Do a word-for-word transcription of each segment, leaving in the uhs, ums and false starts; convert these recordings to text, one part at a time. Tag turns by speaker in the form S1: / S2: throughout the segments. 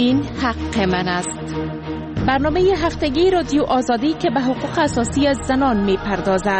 S1: این حق من است. برنامه هفتگی رادیو آزادی که به حقوق اساسی زنان می پردازد.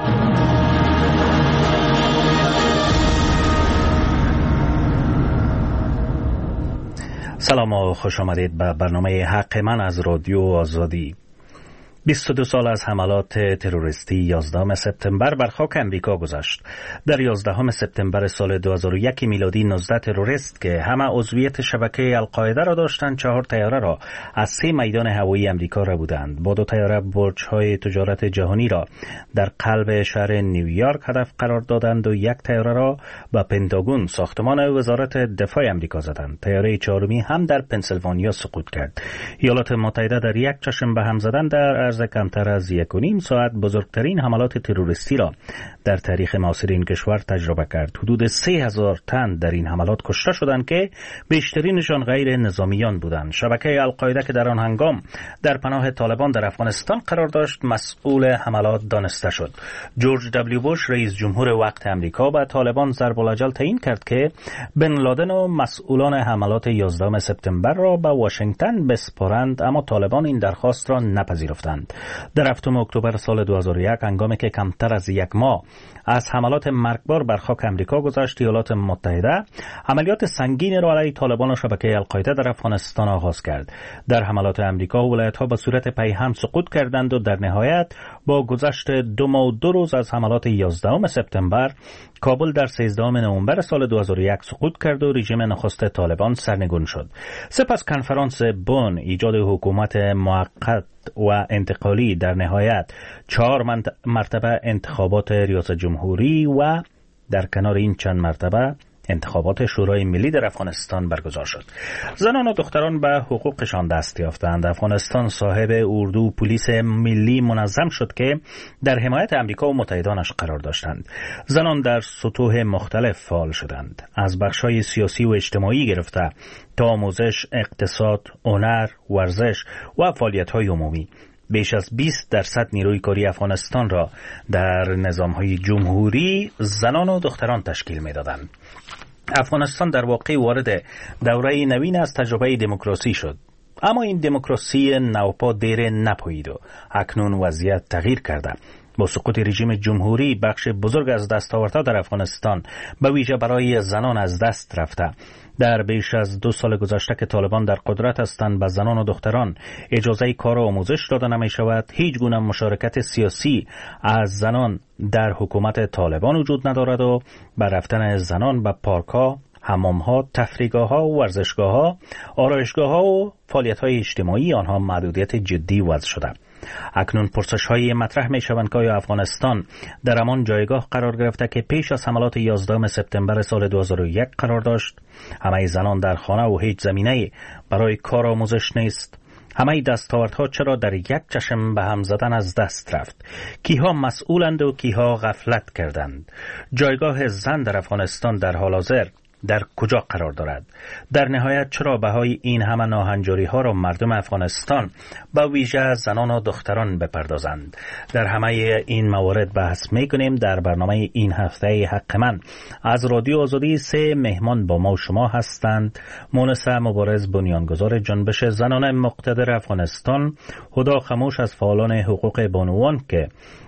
S2: سلام و خوش آمدید به برنامه حق من از رادیو آزادی. بیست و دو سال از حملات تروریستی یازدهم سپتامبر بر خاک امریکا گذشت. در یازدهم سپتامبر سال دو هزار و یک میلادی نوزده تروریست که همه عضویت شبکه القاعده را داشتند چهار طیاره را از سه میدان هوایی امریکا را بودند. با دو طیاره برج‌های تجارت جهانی را در قلب شهر نیویورک هدف قرار دادند و یک طیاره را به پنتاگون ساختمان وزارت دفاع امریکا زدند. طیاره چهارمی هم در پنسیلوانیا سقوط کرد. ایالات متحده در یک چشم به هم زدن در عرض کمتر از یک و نیم ساعت بزرگترین حملات تروریستی را در تاریخ معاصر این کشور تجربه کرد. حدود سه هزار تن در این حملات کشته شدند که بیشترینشان غیر نظامیان بودند. شبکه القاعده که در آن هنگام در پناه طالبان در افغانستان قرار داشت مسئول حملات دانسته شد. جورج دبلیو بوش رئیس جمهور وقت امریکا به طالبان ضرب الاجل تعیین کرد که بن لادن و مسئولان حملات یازدهم سپتامبر را به واشنگتن بسپارند، اما طالبان این درخواست را نپذیرفتند. در هفتم اکتبر سال دو هزار و یک هنگامی که کمتر از یک ماه از حملات مرگبار بر خاک امریکا گذشت، ایالات متحده عملیات سنگین را علیه طالبان و شبکه القاعده در افغانستان آغاز کرد. در حملات امریکا ولایت‌ها به صورت پیهم سقوط کردند و در نهایت با گذشت دو ماه و دو روز از حملات یازدهم سپتامبر کابل در سیزدهم نوامبر سال دو هزار و یک سقوط کرد و رژیم نخست طالبان سرنگون شد. سپس کنفرانس بن ایجاد حکومت موقت و انتقالی، در نهایت چهار مرتبه انتخابات ریاست جمهوری و در کنار این چند مرتبه انتخابات شورای ملی در افغانستان برگزار شد. زنان و دختران به حقوقشان دست یافتند. افغانستان صاحب اردو پلیس ملی منظم شد که در حمایت امریکا و متحدانش قرار داشتند. زنان در سطوح مختلف فعال شدند، از بخش‌های سیاسی و اجتماعی گرفته تا آموزش، اقتصاد، هنر، ورزش و فعالیت‌های عمومی. بیش از بیست درصد نیروی کاری افغانستان را در نظام‌های جمهوری زنان و دختران تشکیل می‌دادند. افغانستان در واقع وارد دوره نوین از تجربه دموکراسی شد، اما این دموکراسی نوپا دیر نپایید و اکنون وضعیت تغییر کرده. با سقوط رژیم جمهوری بخش بزرگ از دستاوردها در افغانستان به ویژه برای زنان از دست رفته. در بیش از دو سال گذشته که طالبان در قدرت هستند به زنان و دختران اجازه کار و آموزش داده نمی شود. هیچ گونه مشارکت سیاسی از زنان در حکومت طالبان وجود ندارد و به رفتن زنان به پارک‌ها، حمام‌ها، تفریحگاه‌ها و ورزشگاه‌ها، آرایشگاه‌ها و فعالیت‌های اجتماعی آنها محدودیت جدی وضع شده. اکنون پرسش‌های مطرح می‌شوند که آیا افغانستان در همان جایگاه قرار گرفته که پیش از حملات یازدهم سپتامبر سال دو هزار و یک قرار داشت؟ همه زنان در خانه و هیچ زمینه‌ای برای کار و آموزش نیست. همه دستاوردها چرا در یک چشم به هم زدن از دست رفت؟ کیها مسئولند و کیها غفلت کردند؟ جایگاه زن در افغانستان در حال حاضر در کجا قرار دارد؟ در نهایت چرا بهای این همه ناهنجاری ها را مردم افغانستان با ویژه زنان و دختران بپردازند؟ در همه این موارد بحث می کنیم در برنامه این هفته حق من از رادیو آزادی. سه مهمان با ما و شما هستند: مونسه مبارز، بنیانگذار جنبش زنان مقتدر افغانستان; هدا خموش از فعالان حقوق بانوان که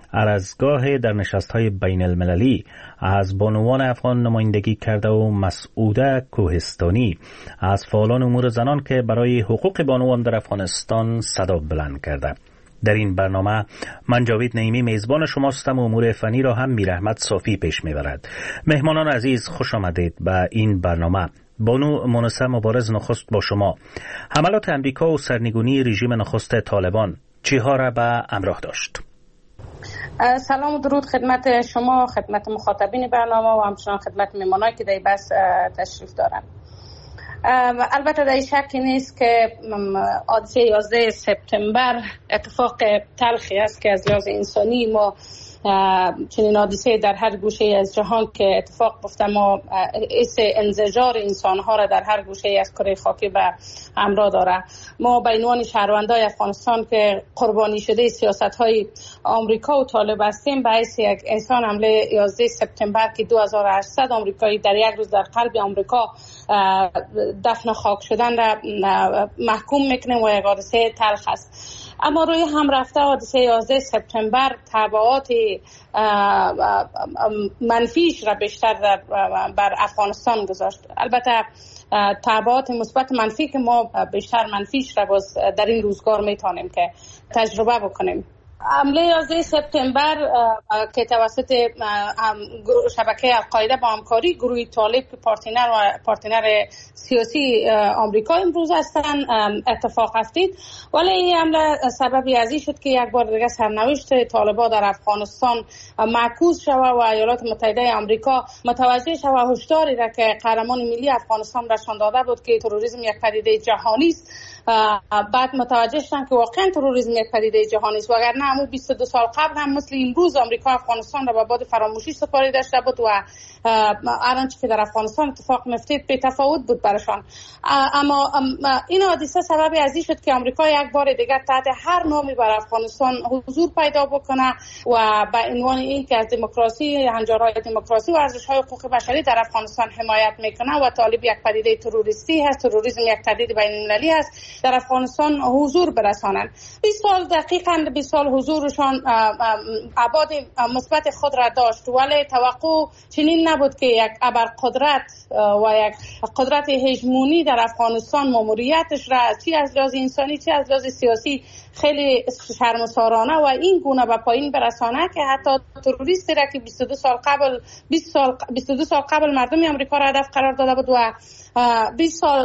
S2: ارزگاه در نشست‌های بین المللی از بانوان افغان نمایندگی کرده و مسعوده کوهستانی از فعالان امور زنان که برای حقوق بانوان در افغانستان صدا بلند کرده. در این برنامه من جاوید نعیمی میزبان شماستم و امور فنی را هم میرحمت صافی پیش میبرد. مهمانان عزیز خوش آمدید به این برنامه. بانو مونسه مبارز، نخست با شما. حملات امریکا و سرنگونی رژیم نخست طالبان چیها را به همراه داشت؟
S3: سلام و درود خدمت شما، خدمت مخاطبین برنامه و همچنان خدمت مهمانایی که در این بحث تشریف دارن. البته در شکی نیست که حادثه یازده سپتامبر اتفاق تلخی است که از لحاظ انسانی ما چنین حادثه در هر گوشه از جهان که اتفاق گفته ما حس انزجار انسانها را در هر گوشه از کره خاکی به همراه داره. ما به عنوان شهروندان افغانستان که قربانی شده سیاست‌های آمریکا و طالب هستیم، به حیث یک انسان حمله یازده سپتامبر که دو هزار و هشتصد آمریکایی در یک روز در قلب آمریکا دفن خاک شدن را محکوم میکنیم و یک حادثه تلخ است. اما روی هم رفته حادثه یازده سپتامبر تبعات منفیش را بیشتر بر افغانستان گذاشت. البته تبعات مثبت منفی که ما بیشتر منفیش را باز در این روزگار میتونیم که تجربه بکنیم. حمله یازده سپتامبر که توسط شبکه القاعده با همکاری گروه طالب که پارتنر و پارتنر سیاسی آمریکا امروز هستند اتفاق افتید، ولی این حمله سببی از این شد که یک بار دیگه سرنوشت طالبان در افغانستان معکوس شود و ایالات متحده آمریکا متوجه شود هشداری را که قهرمان ملی افغانستان نشان داده بود که تروریسم یک پدیده جهانی است، بعد متوجه شدن که واقعا تروریسم یک پدیده جهانی است، وگرنه همون بیست و دو سال قبل هم مثل امروز آمریکا افغانستان را به باد فراموشی سپاری داشته بود و هر آنچه که در افغانستان اتفاق می‌افتید بی تفاوت بود برشان. اما این حادثه سببی از این شد که آمریکا یک بار دیگر تحت هر نامی بر افغانستان حضور پیدا بکنه و به عنوان این که از دموکراسی، هنجارهای دموکراسی و ارزش‌های حقوق بشری در افغانستان حمایت میکنه و طالب یک پدیده تروریستی هست، تروریسم یک تهدید بین‌المللی هست، در افغانستان حضور برسانند. بیست سال دقیقاً بیست سال حضورشان ابعاد مثبت خود را داشت، ولی توقع چنین نبود که یک ابرقدرت و یک قدرت هژمونی در افغانستان ماموریتش را چی از لحاظ انسانی چی از لحاظ سیاسی خیلی شرمسارانه و این گونه به پایین برسانه که حتی تروریستی را که بیست و دو سال قبل بیست سال بیست و دو سال قبل مردم آمریکا را هدف قرار داده بود و بیست سال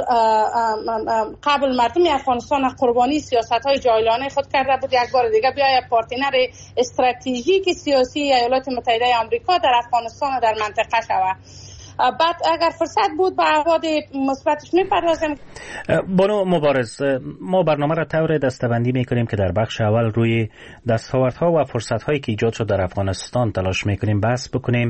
S3: قبل مردم افغانستان قربانی سیاست‌های جاهلانه خود کرده بود، یک بار دیگه بیاید پارتنر استراتژیک سیاسی ایالات متحده آمریکا در افغانستان و در منطقه شود. بعد اگر فرصت بود به ابعاد مثبتش میپردازیم.
S2: بانو مبارز، ما برنامه را طور دسته‌بندی میکنیم که در بخش اول روی دستاوردها و فرصت‌هایی که ایجاد شد در افغانستان تلاش میکنیم بحث بکنیم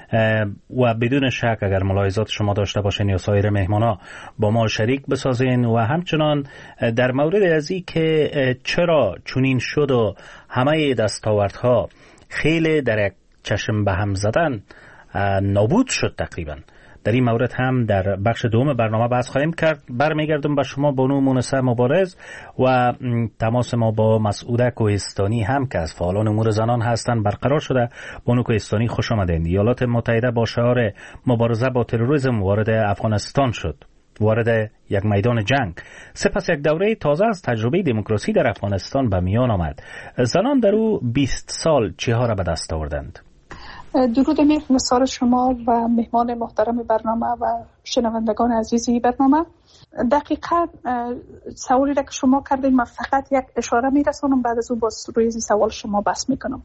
S2: و بدون شک اگر ملاحظات شما داشته باشین یا سایر مهمانا با ما شریک بسازین و همچنان در مورد از این که چرا چنین شد و همه دستاوردها خیلی در یک چشم به هم زدن نابود شد تقریبا، در این مورد هم در بخش دوم برنامه بحث خواهیم کرد. برمیگردم به شما بانو مونسه مبارز و تماس ما با مسعوده کوهستانی هم که از فعالان امور زنان هستند برقرار شده. بانو کوهستانی خوش آمدین. ایالات متحده با شعار مبارزه با تروریسم وارد افغانستان شد، وارد یک میدان جنگ. سپس یک دوره تازه از تجربه دموکراسی در افغانستان به میان آمد. زنان در او بیست سال چه ها را به دست آوردند؟
S4: درود امیر نثار شما و مهمان محترم برنامه و شنوندگان عزیزی برنامه. دقیقاً سوالی را که شما کردین من فقط یک اشاره میرسونم، بعد از اون باز روی این سوال شما بحث میکنم.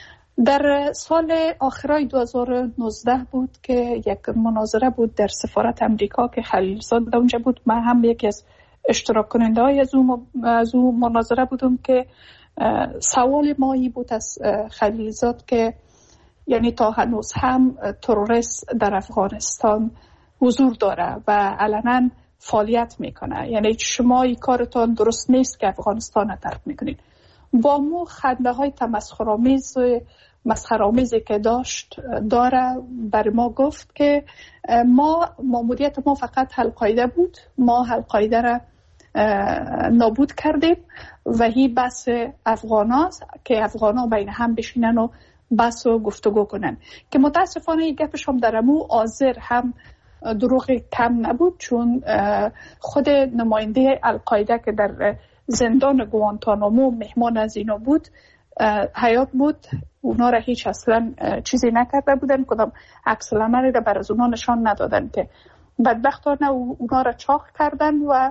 S4: در سال آخرای دو هزار و نوزده بود که یک مناظره بود در سفارت امریکا که خلیلزاد اونجا بود. من هم یکی از اشتراک کننده های از اون از اون مناظره بودم که سوال مایی بود از خلیلزاد که یعنی تا هنوز هم تروریست در افغانستان حضور داره و علنا فعالیت میکنه، یعنی شما این کارتان درست نیست که افغانستان رو ترک میکنید. با مو خنده های تمسخرآمیز مسخره‌آمیزی که داشت داره بر ما گفت که ما ماموریت ما فقط القاعده بود، ما القاعده را نابود کردیم و هی بس افغاناست که افغانا بین هم بشینن و بس و گفتگو کنن که متاسفانه این گپش هم در امو آذر هم دروغ کم نبود، چون خود نماینده القاعده که در زندان گوانتانامو مهمان از اینا بود حیات بود، اونا را هیچ اصلا چیزی نکرده بودن، کدام عکس العملی را بر از اونا نشان ندادن که بدبختانه اونا را چاق کردن و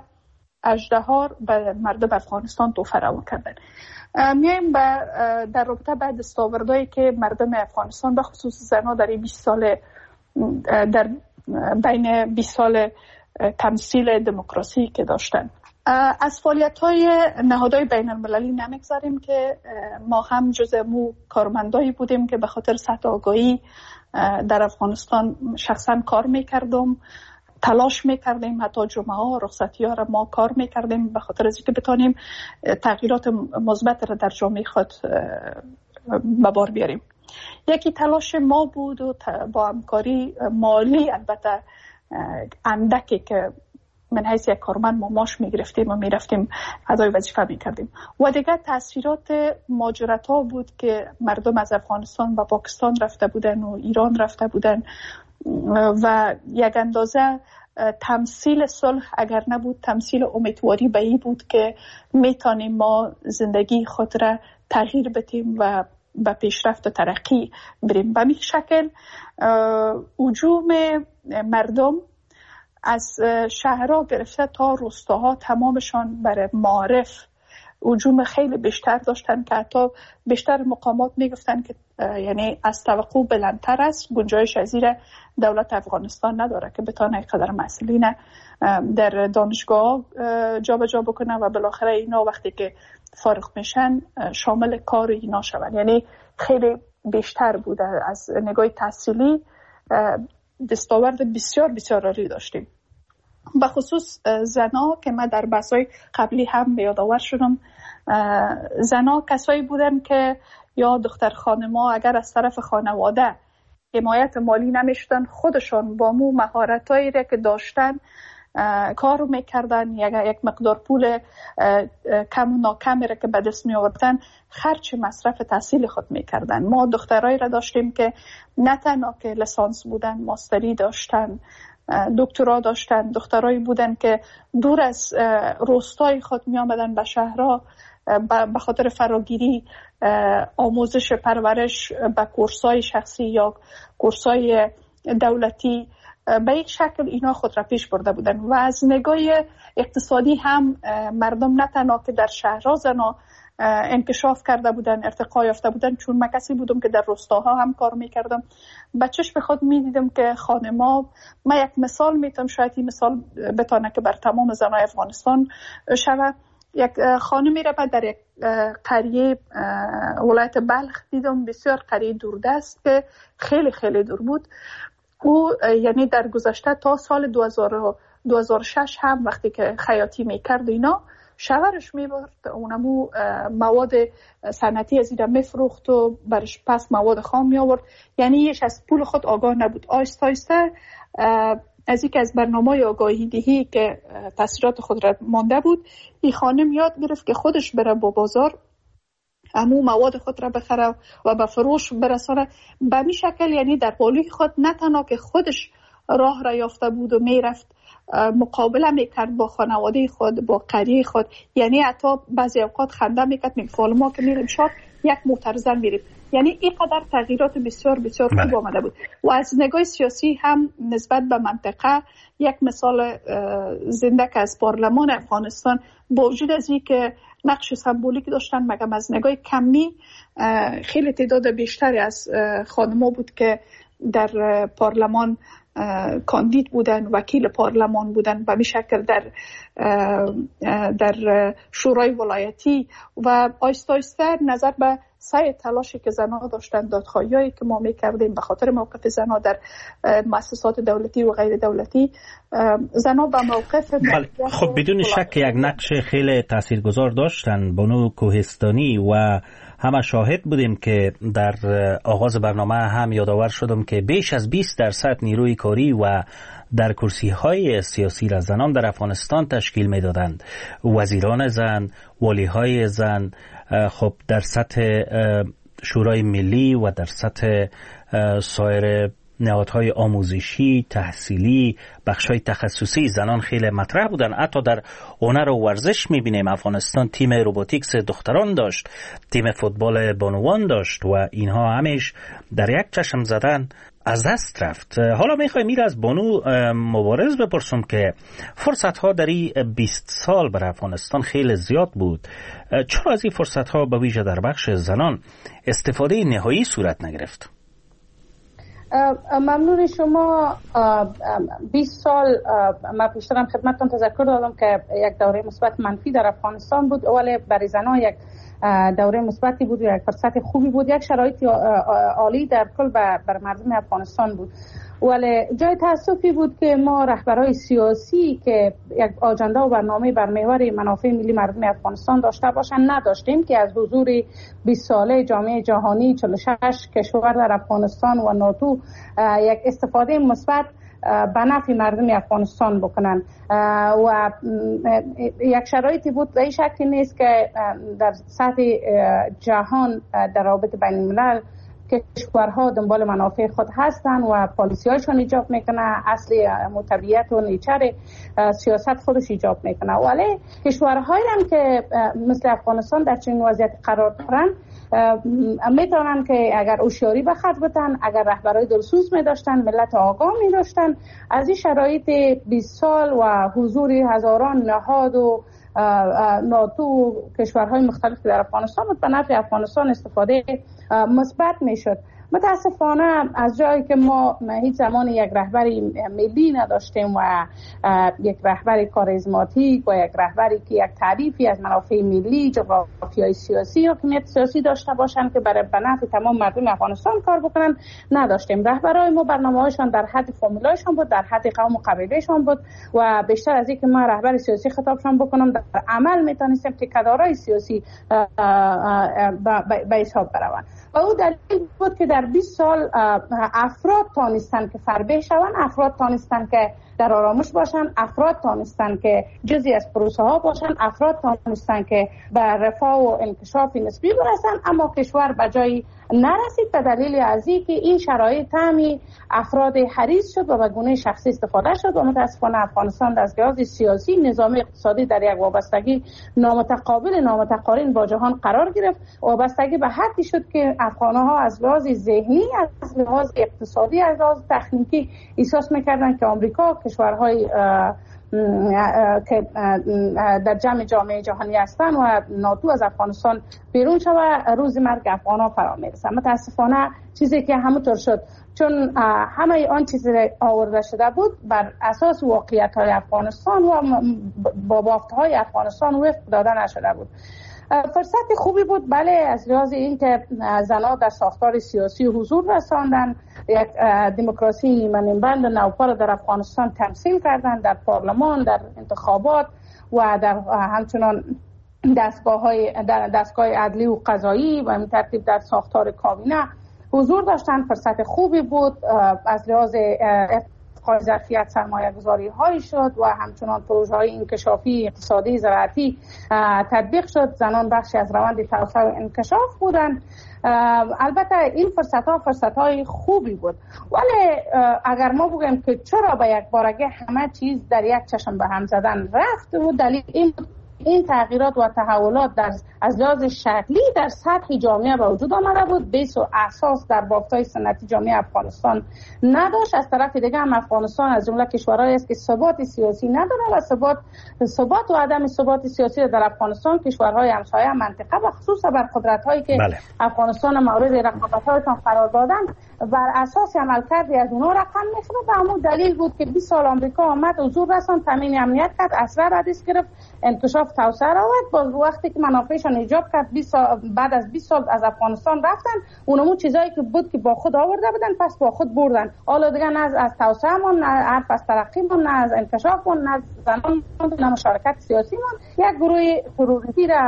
S4: اژدها به مردم افغانستان توفه روا کردن. میایم در رابطه بعد دستاوردهایی که مردم افغانستان به خصوص زنها در بیست سال در بین بیست سال تمثیل دموکراسی که داشتن. از فعالیت‌های نهادهای بین المللی نمیگذاریم که ما هم جزء مو کارمندایی بودیم که به خاطر سطح آگاهی در افغانستان شخصا کار میکردم، تلاش میکردیم، حتی جمعه ها رخصتی ها را ما کار میکردیم به خاطر از اینکه بتانیم تغییرات مثبت را در جامعه خود به بار بیاریم. یکی تلاش ما بود و با همکاری مالی البته اندکی که من حیث یک کارمند ما ماش میگرفتیم و میرفتیم ادای وظیفه میکردیم. و دیگر تاثیرات مهاجرت ها بود که مردم از افغانستان و پاکستان رفته بودن و ایران رفته بودن و یک اندازه تمثیل صلح اگر نبود تمثیل امیدواری به این بود که میتونیم ما زندگی خود را تغییر بدیم و به پیشرفت و ترقی بریم. به این شکل هجوم مردم از شهرها گرفته تا روستاها تمامشان برای معارف هجوم خیلی بیشتر داشتن که حتی بیشتر مقامات میگفتن که یعنی از توقع بلندتر است، گنجایش از زیر دولت افغانستان نداره که بتونه اینقدر مسئولین در دانشگاه جا به جا بکنه و بالاخره اینا وقتی که فارغ میشن شامل کار اینا شون. یعنی خیلی بیشتر بوده. از نگاه تحصیلی دستاورد بسیار بسیار عالی داشتیم. به خصوص زنا که من در بحث‌های قبلی هم یادآور شدم، زنا کسایی بودن که یا دختر خانم‌ها اگر از طرف خانواده حمایت مالی نمیشدن، خودشان با مو مهارتایی را که داشتن کارو میکردن، یک مقدار پول کم و ناکمی را که به دست می آوردن خرج مصرف تحصیل خود میکردن. ما دخترایی را داشتیم که نه تنها که لیسانس بودن، ماستری داشتن، دکترا داشتن، دخترایی بودن که دور از روستای خود می آمدن به شهرها به خاطر فراگیری آموزش پرورش به کورسای شخصی یا کورسای دولتی به یک شکل اینا خود را پیش برده بودن. و از نگاه اقتصادی هم مردم نه تنها که در شهرها زنا انکشاف کرده بودن، ارتقا یافته بودن، چون من کسی بودم که در روستاها هم کار میکردم، بچهش به خود میدیدم که خانما، من یک مثال میتونم شاید این مثال بتانه که بر تمام زنای افغانستان شوه. یک خانمی را من در یک قریه ولایت بلخ دیدم، بسیار قریه دوردست که خیلی خیلی دور بود. او یعنی در گذشته تا سال دو هزار و شش هم وقتی که خیاطی میکرد اینا، شوهرش میبرد اونمو مواد صنعتی از اینا میفروخت و برش پس مواد خام میآورد. یعنی یش از پول خود آگاه نبود. آیسته آیسته از یک از برنامه آگاهی دهی که تاثیرات خود را مانده بود، این خانم یاد گرفت که خودش بره با بازار امو مواد خود را بخره و به فروش برسانه. به می شکل یعنی در بالای خود نه تنها که خودش راه را یافته بود و میرفت مقابله میکرد با خانواده خود، با قریه خود، یعنی حتی بعضی اوقات خنده میکرد، میگفت ما که میریم شاد یک موتر زن میریم. یعنی اینقدر تغییرات بسیار بسیار خوب آمده بود. و از نگاه سیاسی هم نسبت به منطقه یک مثال زنده که از پارلمان افغانستان با وجود از این که نقش سمبولیک داشتن، مگم از نگاه کمی خیلی تعداد بیشتری از خانم‌ها بود که در پارلمان کاندید بودن، وکیل پارلمان بودن، به می شکل در در شورای ولایتی. و آیسته آیسته نظر به سعی تلاشی که زنها داشتن، دادخواهیایی که ما میکردیم به خاطر موقف زنها در مؤسسات دولتی و غیر دولتی، زنها به موقف
S2: خب بدون شک یک نقش خیلی تاثیرگذار داشتن. بانو کوهستانی و همه شاهد بودیم که در آغاز برنامه هم یادآور شدم که بیش از بیست درصد نیروی کاری و در کرسی های سیاسی را زنان در افغانستان تشکیل می دادند. وزیران زن، والی های زن، خب در سطح شورای ملی و در سطح سایر نهادهای آموزشی، تحصیلی، بخش‌های تخصصی زنان خیلی مطرح بودن. حتی در هنر و ورزش می‌بینیم افغانستان تیم روباتیکس دختران داشت، تیم فوتبال بانوان داشت و اینها همیش در یک چشم زدن از دست رفت. حالا میخوایم میره از بانو مبارز بپرسم که فرصت‌ها در این بیست سال بر افغانستان خیلی زیاد بود، چرا از این فرصت‌ها به ویژه در بخش زنان استفاده نهایی صورت نگرفت؟
S3: ممنون شما. بیست سال من پیشترم خدمتتون تذکر دادم که یک دوره مثبت منفی در افغانستان بود، ولی برای زنان یک دوره مثبتی بود، یک فرصت خوبی بود، یک شرایط عالی در کل بر مردم افغانستان بود. ولی جای تاسفی بود که ما رهبرای سیاسی که یک آجنده و برنامه بر محور منافع ملی مردم افغانستان داشته باشن نداشتیم که از حضور بیست ساله جامعه جهانی چهل و شش کشور در افغانستان و ناتو یک استفاده مثبت به نفع مردم افغانستان بکنن. و یک شرایطی بود در این شکل نیست که در سطح جهان در رابطه بین الملل کشورها دنبال منافع خود هستن و پالیسی هایشون ایجاب میکنه، اصل مطبیعت و نیچر سیاست خودش ایجاب میکنه. ولی کشورهایی هم که مثل افغانستان در چنین وضعیت قرار دارن میتونن که اگر هوشیاری به خرج بدن، اگر رهبرای دلسوز می داشتن، ملت آگاه می داشتن، از این شرایط بیست سال و حضور هزاران نهاد و ناتو کشورهای مختلف در افغانستان بود به نفع افغانستان استفاده مثبت میشد. متاسفانه از جایی که ما هیچ زمان یک رهبری ملی نداشتیم و یک رهبری کاریزماتیک و یک رهبری که یک تعریفی از منافع ملی، جغرافیای سیاسی، حاکمیت سیاسی داشته باشند که برای نفع تمام مردم افغانستان کار بکنن نداشتیم. رهبرای ما برنامه‌هاشون در حد فرمولایشون بود، در حد قوم و قبیلهشون بود و بیشتر از اینکه ما رهبر سیاسی خطابشون بکنم در عمل میتونستیم که کادرای سیاسی به حساب بروند. و او دلیل بود که در بیست سال افراد تانستن که فربه شوند، افراد تانستن که در آرامش باشن، افراد تانستن که جزئی از پروسه ها باشن، افراد تانستن که به رفاه و انکشاف نسبی برسن، اما کشور به جایی نرسید به دلیل از اینکه این شرایط تامی افراد حریص شد و به گونه شخصی استفاده شد و متاسفانه افغانستان از لحاظ سیاسی، نظامی، اقتصادی در یک وابستگی نامتقابل نامتقارن با جهان قرار گرفت. وابستگی به حدی شد که افغان‌ها از لحاظ ذهنی، از لحاظ اقتصادی، از لحاظ تکنیکی احساس می‌کردند که آمریکا، کشورهای که در جمع جامعه جهانی هستند و ناتو از افغانستان بیرون شود، روز مرگ افغان‌ها فرا میرسه. متاسفانه چیزی که همونطور شد، چون همه آن چیزی آورده شده بود بر اساس واقعیت‌های افغانستان و با بافت‌های افغانستان وفق داده نشده بود. فرصت خوبی بود، بله، از لحاظ اینکه زنان در ساختار سیاسی حضور رساندن، یک دموکراسی نیمه نیمبند نوپا را در افغانستان تمثیل کردند، در پارلمان، در انتخابات و در همچنان دستگاه‌های در دستگاه عدلی و قضایی و این ترتیب در ساختار کابینه حضور داشتن. فرصت خوبی بود، از لحاظ ارتقای ظرفیت سرمایه گذاری هایی شد و همچنان پروژه های انکشافی اقتصادی زراعتی تطبیق شد. زنان بخشی از روند توسعه و انکشاف بودند. البته این فرصت ها فرصت های خوبی بود، ولی اگر ما بگیم که چرا به یک بارگه همه چیز در یک چشم به هم زدن رفت، و دلیل این این تغییرات و تحولات در از لحاظ شکلی در سطح جامعه به وجود آمده بود، بیس و اساس در بافت‌های سنتی جامعه افغانستان نداشت. از طرف دیگه هم افغانستان از جمله کشورهایی است که ثبات سیاسی نداره و ثبات ثبات و عدم ثبات سیاسی در افغانستان کشورهای همسایه منطقه و خصوصا بر قدرت‌هایی که بله. افغانستان مورد رقابت‌هایشان قرار دادن بر اساس عملکردی از اونها رقم می‌خوره. و همون دلیل بود که بیست سال آمریکا آمد، حضور رساند، تامین امنیت کرد، اسرار حدیث گرفت، انکشاف توسعه را آورد. باز وقتی که منافعشان ایجاب کرد بیست سال بعد از بیست سال از افغانستان رفتن، اونمون چیزایی که بود که با خود آورده بودن پس با خود بردن. حالا دیگه نه از, از توسعه مون، نه حرف از ترقی مون، نه از انکشاف مون، نه از زنان مون، نه مشارکت سیاسی مون. یک گروه تروریستی را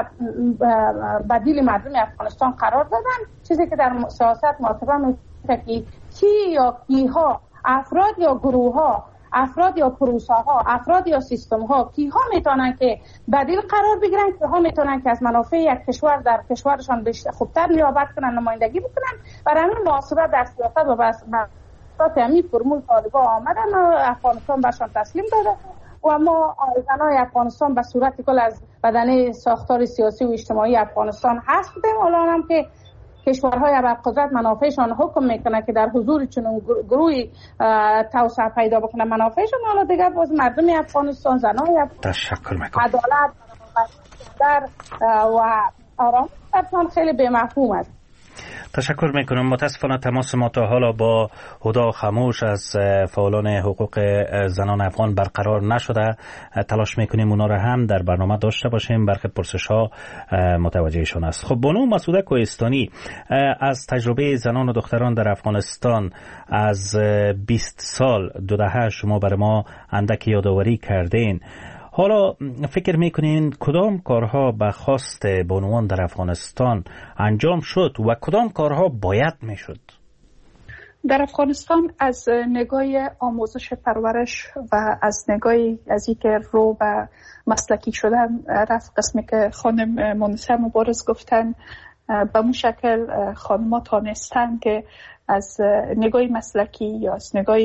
S3: بدیل مردم افغانستان قرار دادن، چیزی که در سیاست محاسبه میشه که کی یا کیها، افراد یا گروه ها، افراد یا پروسه ها، افراد یا سیستم ها، کیها میتونن که بدیل قرار بگیرن، کیها میتونن که از منافع یک کشور در کشورشان بیشتر خوبتر نیابت کنن، نمایندگی بکنن. برای همین محاسبه در سیاست و بس بس همین فرمول طالبا آمدن و افغانستان برشان تسلیم داده و ما زنای افغانستان به صورت کل از بدنه ساختار سیاسی و اجتماعی افغانستان هست بودیم. الان هم که کشورهای ابرقدرت منافعشان حکم میکنه که در حضور چنین گروهی توسعه پیدا بکنه منافعشان، حالا دیگه باز مردم افغانستان، زنای
S2: تشکر میکنم.
S3: عدالت در و آرام برشان خیلی به مفهوم است.
S2: تشکر میکنم. متاسفانه تماس ما تا حالا با هدا خاموش از فعالان حقوق زنان افغان برقرار نشده. تلاش میکنیم اونا را هم در برنامه داشته باشیم، برخی پرسش ها متوجهشان است. خب بانو مسعوده کوهستانی، از تجربه زنان و دختران در افغانستان از بیست سال دو دهه شما بر ما اندک یادآوری کردین. حالا فکر میکنین کدام کارها به خواست بانوان در افغانستان انجام شد و کدام کارها باید میشد؟
S4: در افغانستان از نگاه آموزش پرورش و از نگاه از اینکه رو به مسلکی شدن رفت، قسمی که خانم منصف مبارز گفتن، به اون شکل خانم‌ها تانستن که از نگاه مسلکی یا از نگاه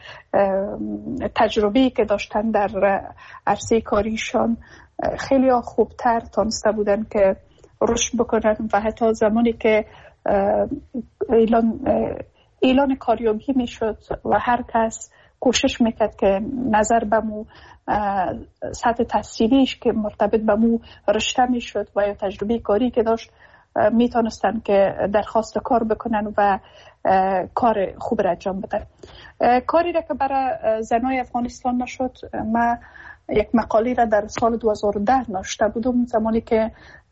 S4: تجربی که داشتن در عرصه کاریشان خیلی خوبتر تانسته بودن که رشد بکنن و حتی زمانی که اعلان اعلان کاریابی میشد و هر کس کوشش میکرد که نظر به مو سطح تحصیلیش که مرتبط به مو رشته میشد و یا تجربه کاری که داشت میتونستن که درخواست کار بکنن و کار خوب را انجام بدن. کاری را که برای زنای افغانستان نشد، من یک مقاله را در سال دو هزار و ده نوشته بودم، زمانی که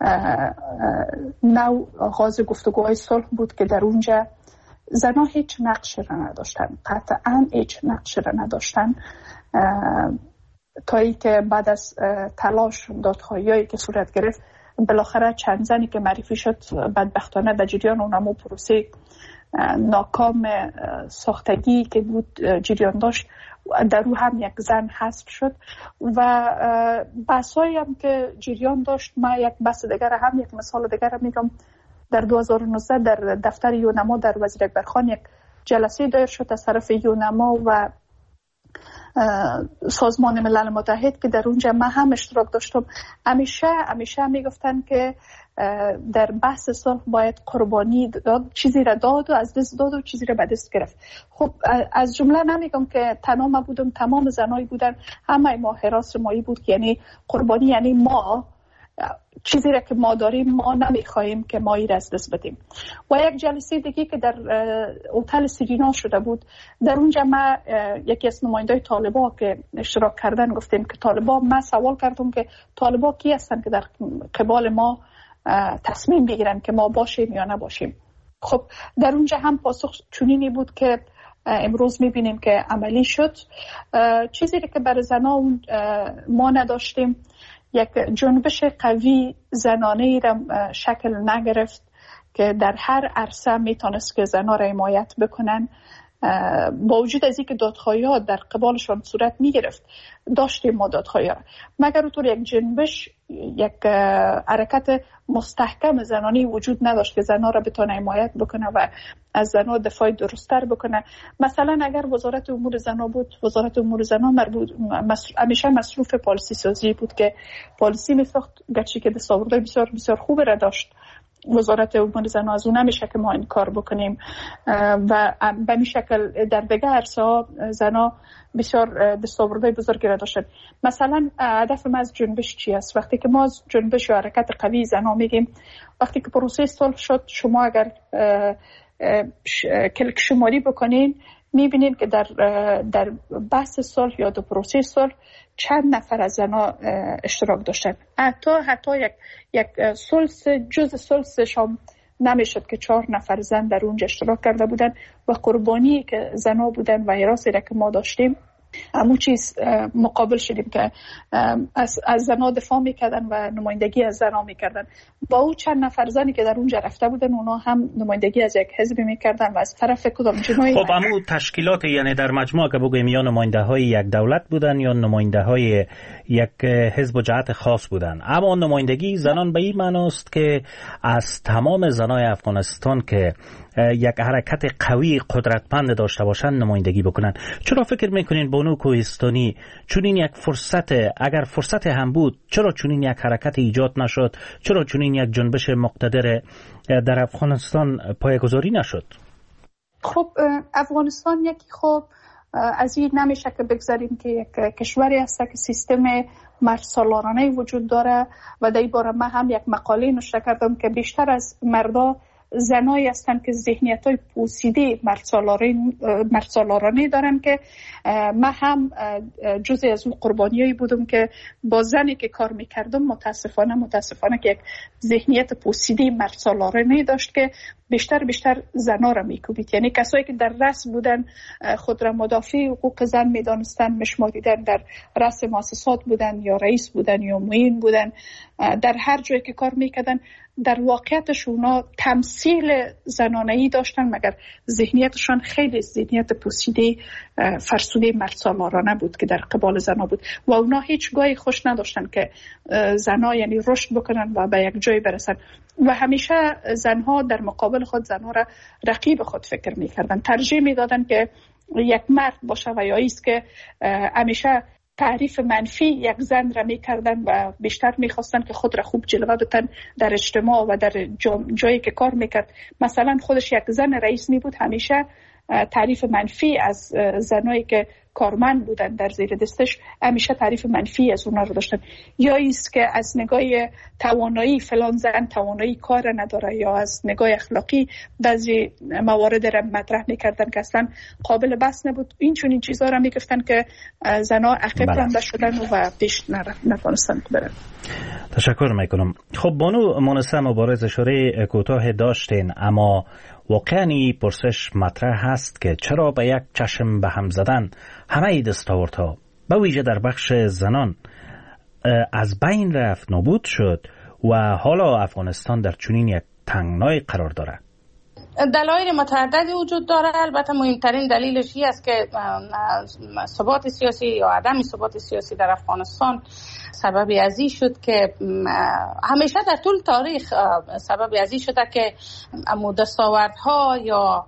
S4: نو آغاز گفتگوهای صلح بود که در اونجا زنها هیچ نقشی را نداشتن، قطعا هیچ نقشی را نداشتن، تا ای که بعد از تلاش دادخواهی‌هایی که صورت گرفت بالاخره چند زنی که معرفی شد بدبختانه در جریان اونمو پروسه ناکام ساختگی که بود جریان داشت، در او هم یک زن حذف شد و بحثایی هم که جریان داشت. من یک بحث دیگر هم یک مثال دیگر میگم. در دو هزار و نوزده در دفتر یونما در وزیر اکبرخان یک جلسه دایر شد از طرف یونما و سازمان ملل متحد که در اونجا من هم اشتراک داشتم. همیشه همیشه میگفتن که در بحث صلح باید قربانی داد، چیزی را داد و از دست داد و چیزی را به دست گرفت. خب از جمله نمیگم که تنها ما بودم، تمام زنایی بودن، همه ما حراس مایی بود، یعنی قربانی، یعنی ما چیزی را که ما داریم ما نمیخواهیم که ما ای را از دست بدیم. و یک جلسه دیگه که در هتل سیرینا شده بود، در اونجا ما یکی از نمایندای طالبا که اشتراک کردن گفتیم که طالبا، ما سوال کردم که طالبا کی هستن که در قبال ما تصمیم بگیرن که ما باشیم یا نباشیم. خب در اونجا هم پاسخ چنینی بود که امروز میبینیم که عملی شد. چیزی که برای زنان ما نداشتیم، یک جنبش قوی زنانه را شکل نگرفت که در هر عرصه میتونست که زنان را حمایت بکنن. با وجود از اینکه دادخواهی‌ها در قبالشان صورت میگرفت، داشتیم ما دادخواهی‌ها، مگر اونطور یک جنبش، یک حرکت مستحکم زنانی وجود نداشت که زنان را بتونه حمایت بکنه و از زنان دفاع درست‌تر بکنه. مثلا اگر وزارت امور زنان بود، وزارت امور زنان مربوط مصر... همیشه مصروف پالیسی سازی بود که پالیسی میساخت، گرچه که دستاوردهای بسیار بسیار خوب را داشت وزارت امور زنان، از اون نمیشه که ما این کار بکنیم و به این شکل در دیگه عرصه‌ها زنان بسیار دستاوردهای بزرگی را داشتن. مثلا هدف ما از جنبش چی است؟ وقتی که ما از جنبش و حرکت قوی زنان میگیم، وقتی که پروسه صلح شد، شما اگر کلک شماری بکنین میبینید که در در بحث صلح یا در پروسه صلح چند نفر از زنان اشتراک داشتن. حتی حتی یک یک ثلث جز ثلثش هم نمیشد که چهار نفر زن در اونجا اشتراک کرده بودن و قربانی که زنان بودن و حراسی را که ما داشتیم همون چیز مقابل شدیم که از, از زنان دفاع میکردن و نمایندگی از زنان میکردن. با او چند نفر زنی که در اونجا رفته بودن، اونا هم نمایندگی از یک حزب میکردن و از طرف کدام جنوی.
S2: خب همون تشکیلات، یعنی در مجموع که بگویم یا نماینده های یک دولت بودن یا نماینده های یک حزب و جهت خاص بودن، اما نمایندگی زنان به این معناست که از تمام زنای افغانستان که یک حرکت قوی قدرتمند داشته باشن نمایندگی بکنن. چرا فکر میکنین بانو کوهستانی چون این یک فرصت، اگر فرصت هم بود، چرا چون این یک حرکت ایجاد نشد؟ چرا چون این یک جنبش مقتدر در افغانستان پایه‌گذاری نشد؟
S4: خب افغانستان یکی خب از این نمیشه که بگذاریم که یک کشوری هست که سیستم مرسالارانه وجود داره و در این باره من هم یک مقاله نوشته کردم که بیشتر از مردا زنایی هستند که ذهنیت‌های پوسیده مردسالارانه دارن که من هم جزء از اون قربانیایی بودم که با زنی که کار میکردم متاسفانه متاسفانه که یک ذهنیت پوسیده مردسالارانه داشت که بیشتر بیشتر زنا را میکوبید. یعنی کسایی که در رأس بودن خود را مدافع حقوق زن میدانستن، مشمالیدن در رأس مؤسسات بودن یا رئیس بودن یا معین بودن، در هر جایی که کار میکردن در واقعیتش اونا تمثیل زنانه‌ای داشتن مگر ذهنیتشان خیلی ذهنیت پوسیده فرسوده مردسالارانه بود که در قبال زنا بود و اونا هیچ گاهی خوش نداشتن که زنها یعنی رشد بکنن و به یک جای برسن و همیشه زنها در مقابل خود زنها را رقیب خود فکر میکردن، ترجیح میدادن که یک مرد باشه و یا ایست که همیشه تعریف منفی یک زن را میکردن و بیشتر میخواستن که خود را خوب جلوه بدن در اجتماع و در جایی که کار میکرد. مثلا خودش یک زن رئیس می بود، همیشه تعریف منفی از زنایی که کارمند بودن در زیر دستش همیشه تعریف منفی از اونا رو داشتن، یا ایست که از نگاه توانایی فلان زن توانایی کار نداره، یا از نگاه اخلاقی بعضی موارد را مطرح میکردن که اصلا قابل بحث نبود. این چون این چیزها را میگفتن که زنها عقب رانده شدن و پیش نتونستن برن.
S2: تشکر میکنم. خب بانو مونسه مبارز اشاره کوتاه داشتین، اما واقعا پرسش مطرح هست که چرا به یک چشم به هم زدن همه دستاوردها به ویژه در بخش زنان از بین رفت، نابود شد و حالا افغانستان در چنین یک تنگنای قرار دارد؟
S3: دلایل متعددی وجود داره. البته مهمترین دلیلش این است که ثبات سیاسی یا عدم ثبات سیاسی در افغانستان سببی از این شد که همیشه در طول تاریخ سببی از این شده که دستاوردها یا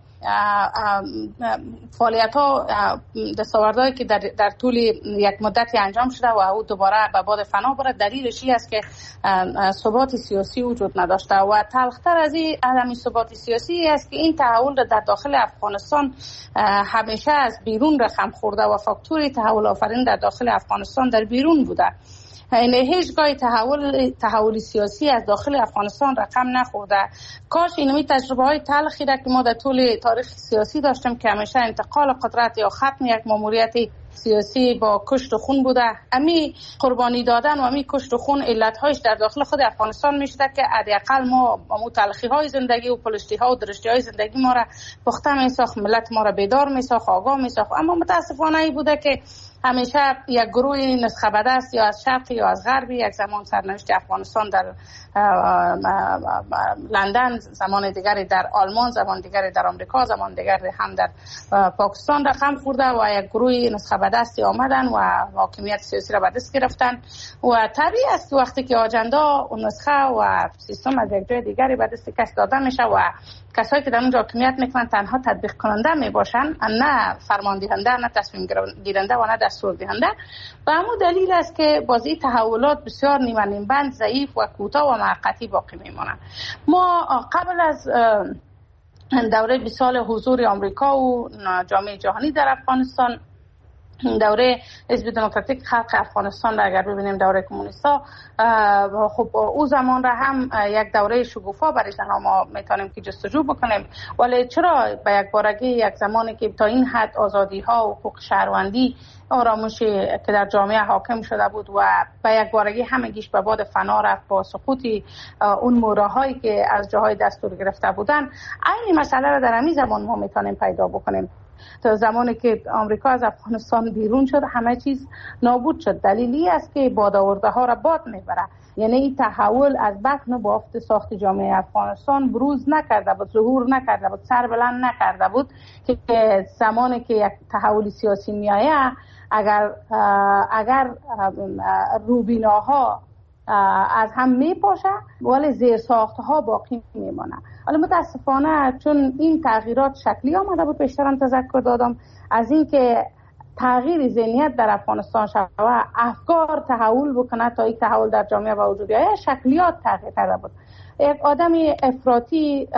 S3: فعالیت ها دستاوردهایی که در, در طول یک مدتی انجام شده و او دوباره به باد فنا بره، دلیلش این است که ثبات سیاسی وجود نداشته و تلختر از این عدم ثبات سیاسی است که این تحول در داخل افغانستان همیشه از بیرون رقم خورده و فاکتور تحول آفرین در داخل افغانستان در بیرون بوده. یعنی هیچگاه تحول تحول سیاسی از داخل افغانستان رقم نخورده. کاش اینمی تجربه های تلخی را که ما در طول تاریخ سیاسی داشتیم که همیشه انتقال قدرت یا ختم یک ماموریت سیاسی با کشت و خون بوده، امی قربانی دادن و امی کشت و خون علتهایش در داخل خود افغانستان میشده که حداقل ما مو تلخی های زندگی و پلشتی ها و درشتی های زندگی ما را پخته میساخت، ملت ما را بیدار میساخت، آگاه میساخت. اما متاسفانه ای بوده که همیشه یک گروه نسخه بدست یا از شرق یا از غرب، یک زمان سرنوشت افغانستان در لندن، زمان دیگری در آلمان، زمان دیگری در آمریکا، زمان دیگری هم در پاکستان رقم خورده و یک گروه نسخه بدستی آمدن و حاکمیت سیاسی را به دست گرفتن و طبیعی است که وقتی که آجندا و نسخه و سیستم از یک جای دیگری به دست کس داده میشه و کسایی که در اونجا حاکمیت میکنن تنها تطبیق کننده میباشن، نه فرمان دهنده، نه تصمیم گیرنده و نه دستور دهنده. و همون دلیل است که بازی تحولات بسیار نیمه نیم بند، ضعیف و کوتاه و موقتی باقی میمونن. ما قبل از دوره بیست سال حضور آمریکا و جامعه جهانی در افغانستان، دوره حزب دموکراتیک خلق افغانستان را اگر ببینیم، دوره کمونیستا، خب او زمان را هم یک دوره شگوفا برای زنها ما میتونیم که جستجو بکنیم. ولی چرا به یک بارگی یک زمانی که تا این حد آزادی ها و حقوق شهروندی آرامشی که در جامعه حاکم شده بود و به یک بارگی همگیش به باد فنا رفت با سقوط اون موراهایی که از جاهای دستور گرفته بودن، این مسئله را در همین زمان ما میتونیم پیدا بکنیم. تا زمانی که آمریکا از افغانستان بیرون شد همه چیز نابود شد. دلیلی است که بادآورده ها را باد میبره. یعنی این تحول از بطن و بافت ساخت جامعه افغانستان بروز نکرده بود، ظهور نکرده بود، سر بلند نکرده بود که زمانی که یک تحول سیاسی میایه اگر اگر روبیناها از هم میپاشه ولی زیر ساخته ها باقی میمونه. ولی متاسفانه چون این تغییرات شکلی آمده بود، بیشترم تذکر دادم از این که تغییر ذهنیت در افغانستان شود و افکار تحول بکنه تا یک تحول در جامعه به وجود بیاید، شکلیات تغییر کرده بود. یک آدمی افراطی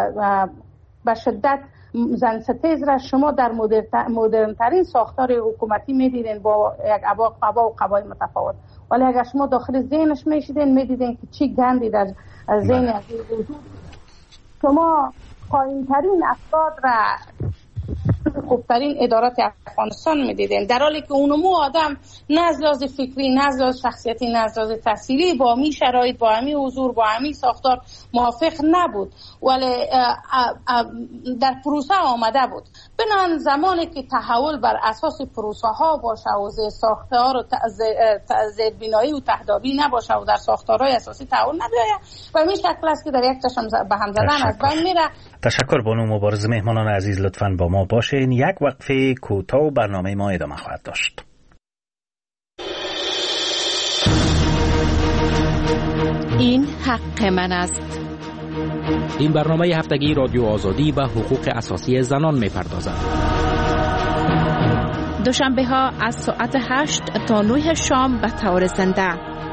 S3: به شدت زن ستیز را شما در مدرن ترین ساختار حکومتی میدیدین با یک قبا و قبای متفاوت، ولی اگر شما داخل ذهنش میشیدین میدیدین که چی گندی در ذهن از وجود. شما پایین‌ترین افراد را خوبترین ادارات افغانستان میدیدین، در حالی که اونمو آدم نه از لحاظ فکری، نه از لحاظ شخصیتی، نه از لحاظ تحصیلی با می شرایط، با همی حضور، با همی ساختار موافق نبود، ولی در پروسه آمده بود. بنان زمانی که تحول بر اساس پروسه ها باشه و زیر ساختار و زیر بینایی و تهدابی نباشه و در ساختارهای اساسی تحول نبیاید و این شکل است که در یک چشم به هم زدن از بین میره.
S2: تشکر بانو مبارز. مهمانان عزیز لطفاً با ما باشین. یک وقفه کوتاه و برنامه ما ادامه خواهد داشت.
S1: این حق من است.
S5: این برنامه هفتگی رادیو آزادی به حقوق اساسی زنان می‌پردازد.
S1: دوشنبه ها از ساعت هشت تا نه شام به طور زنده.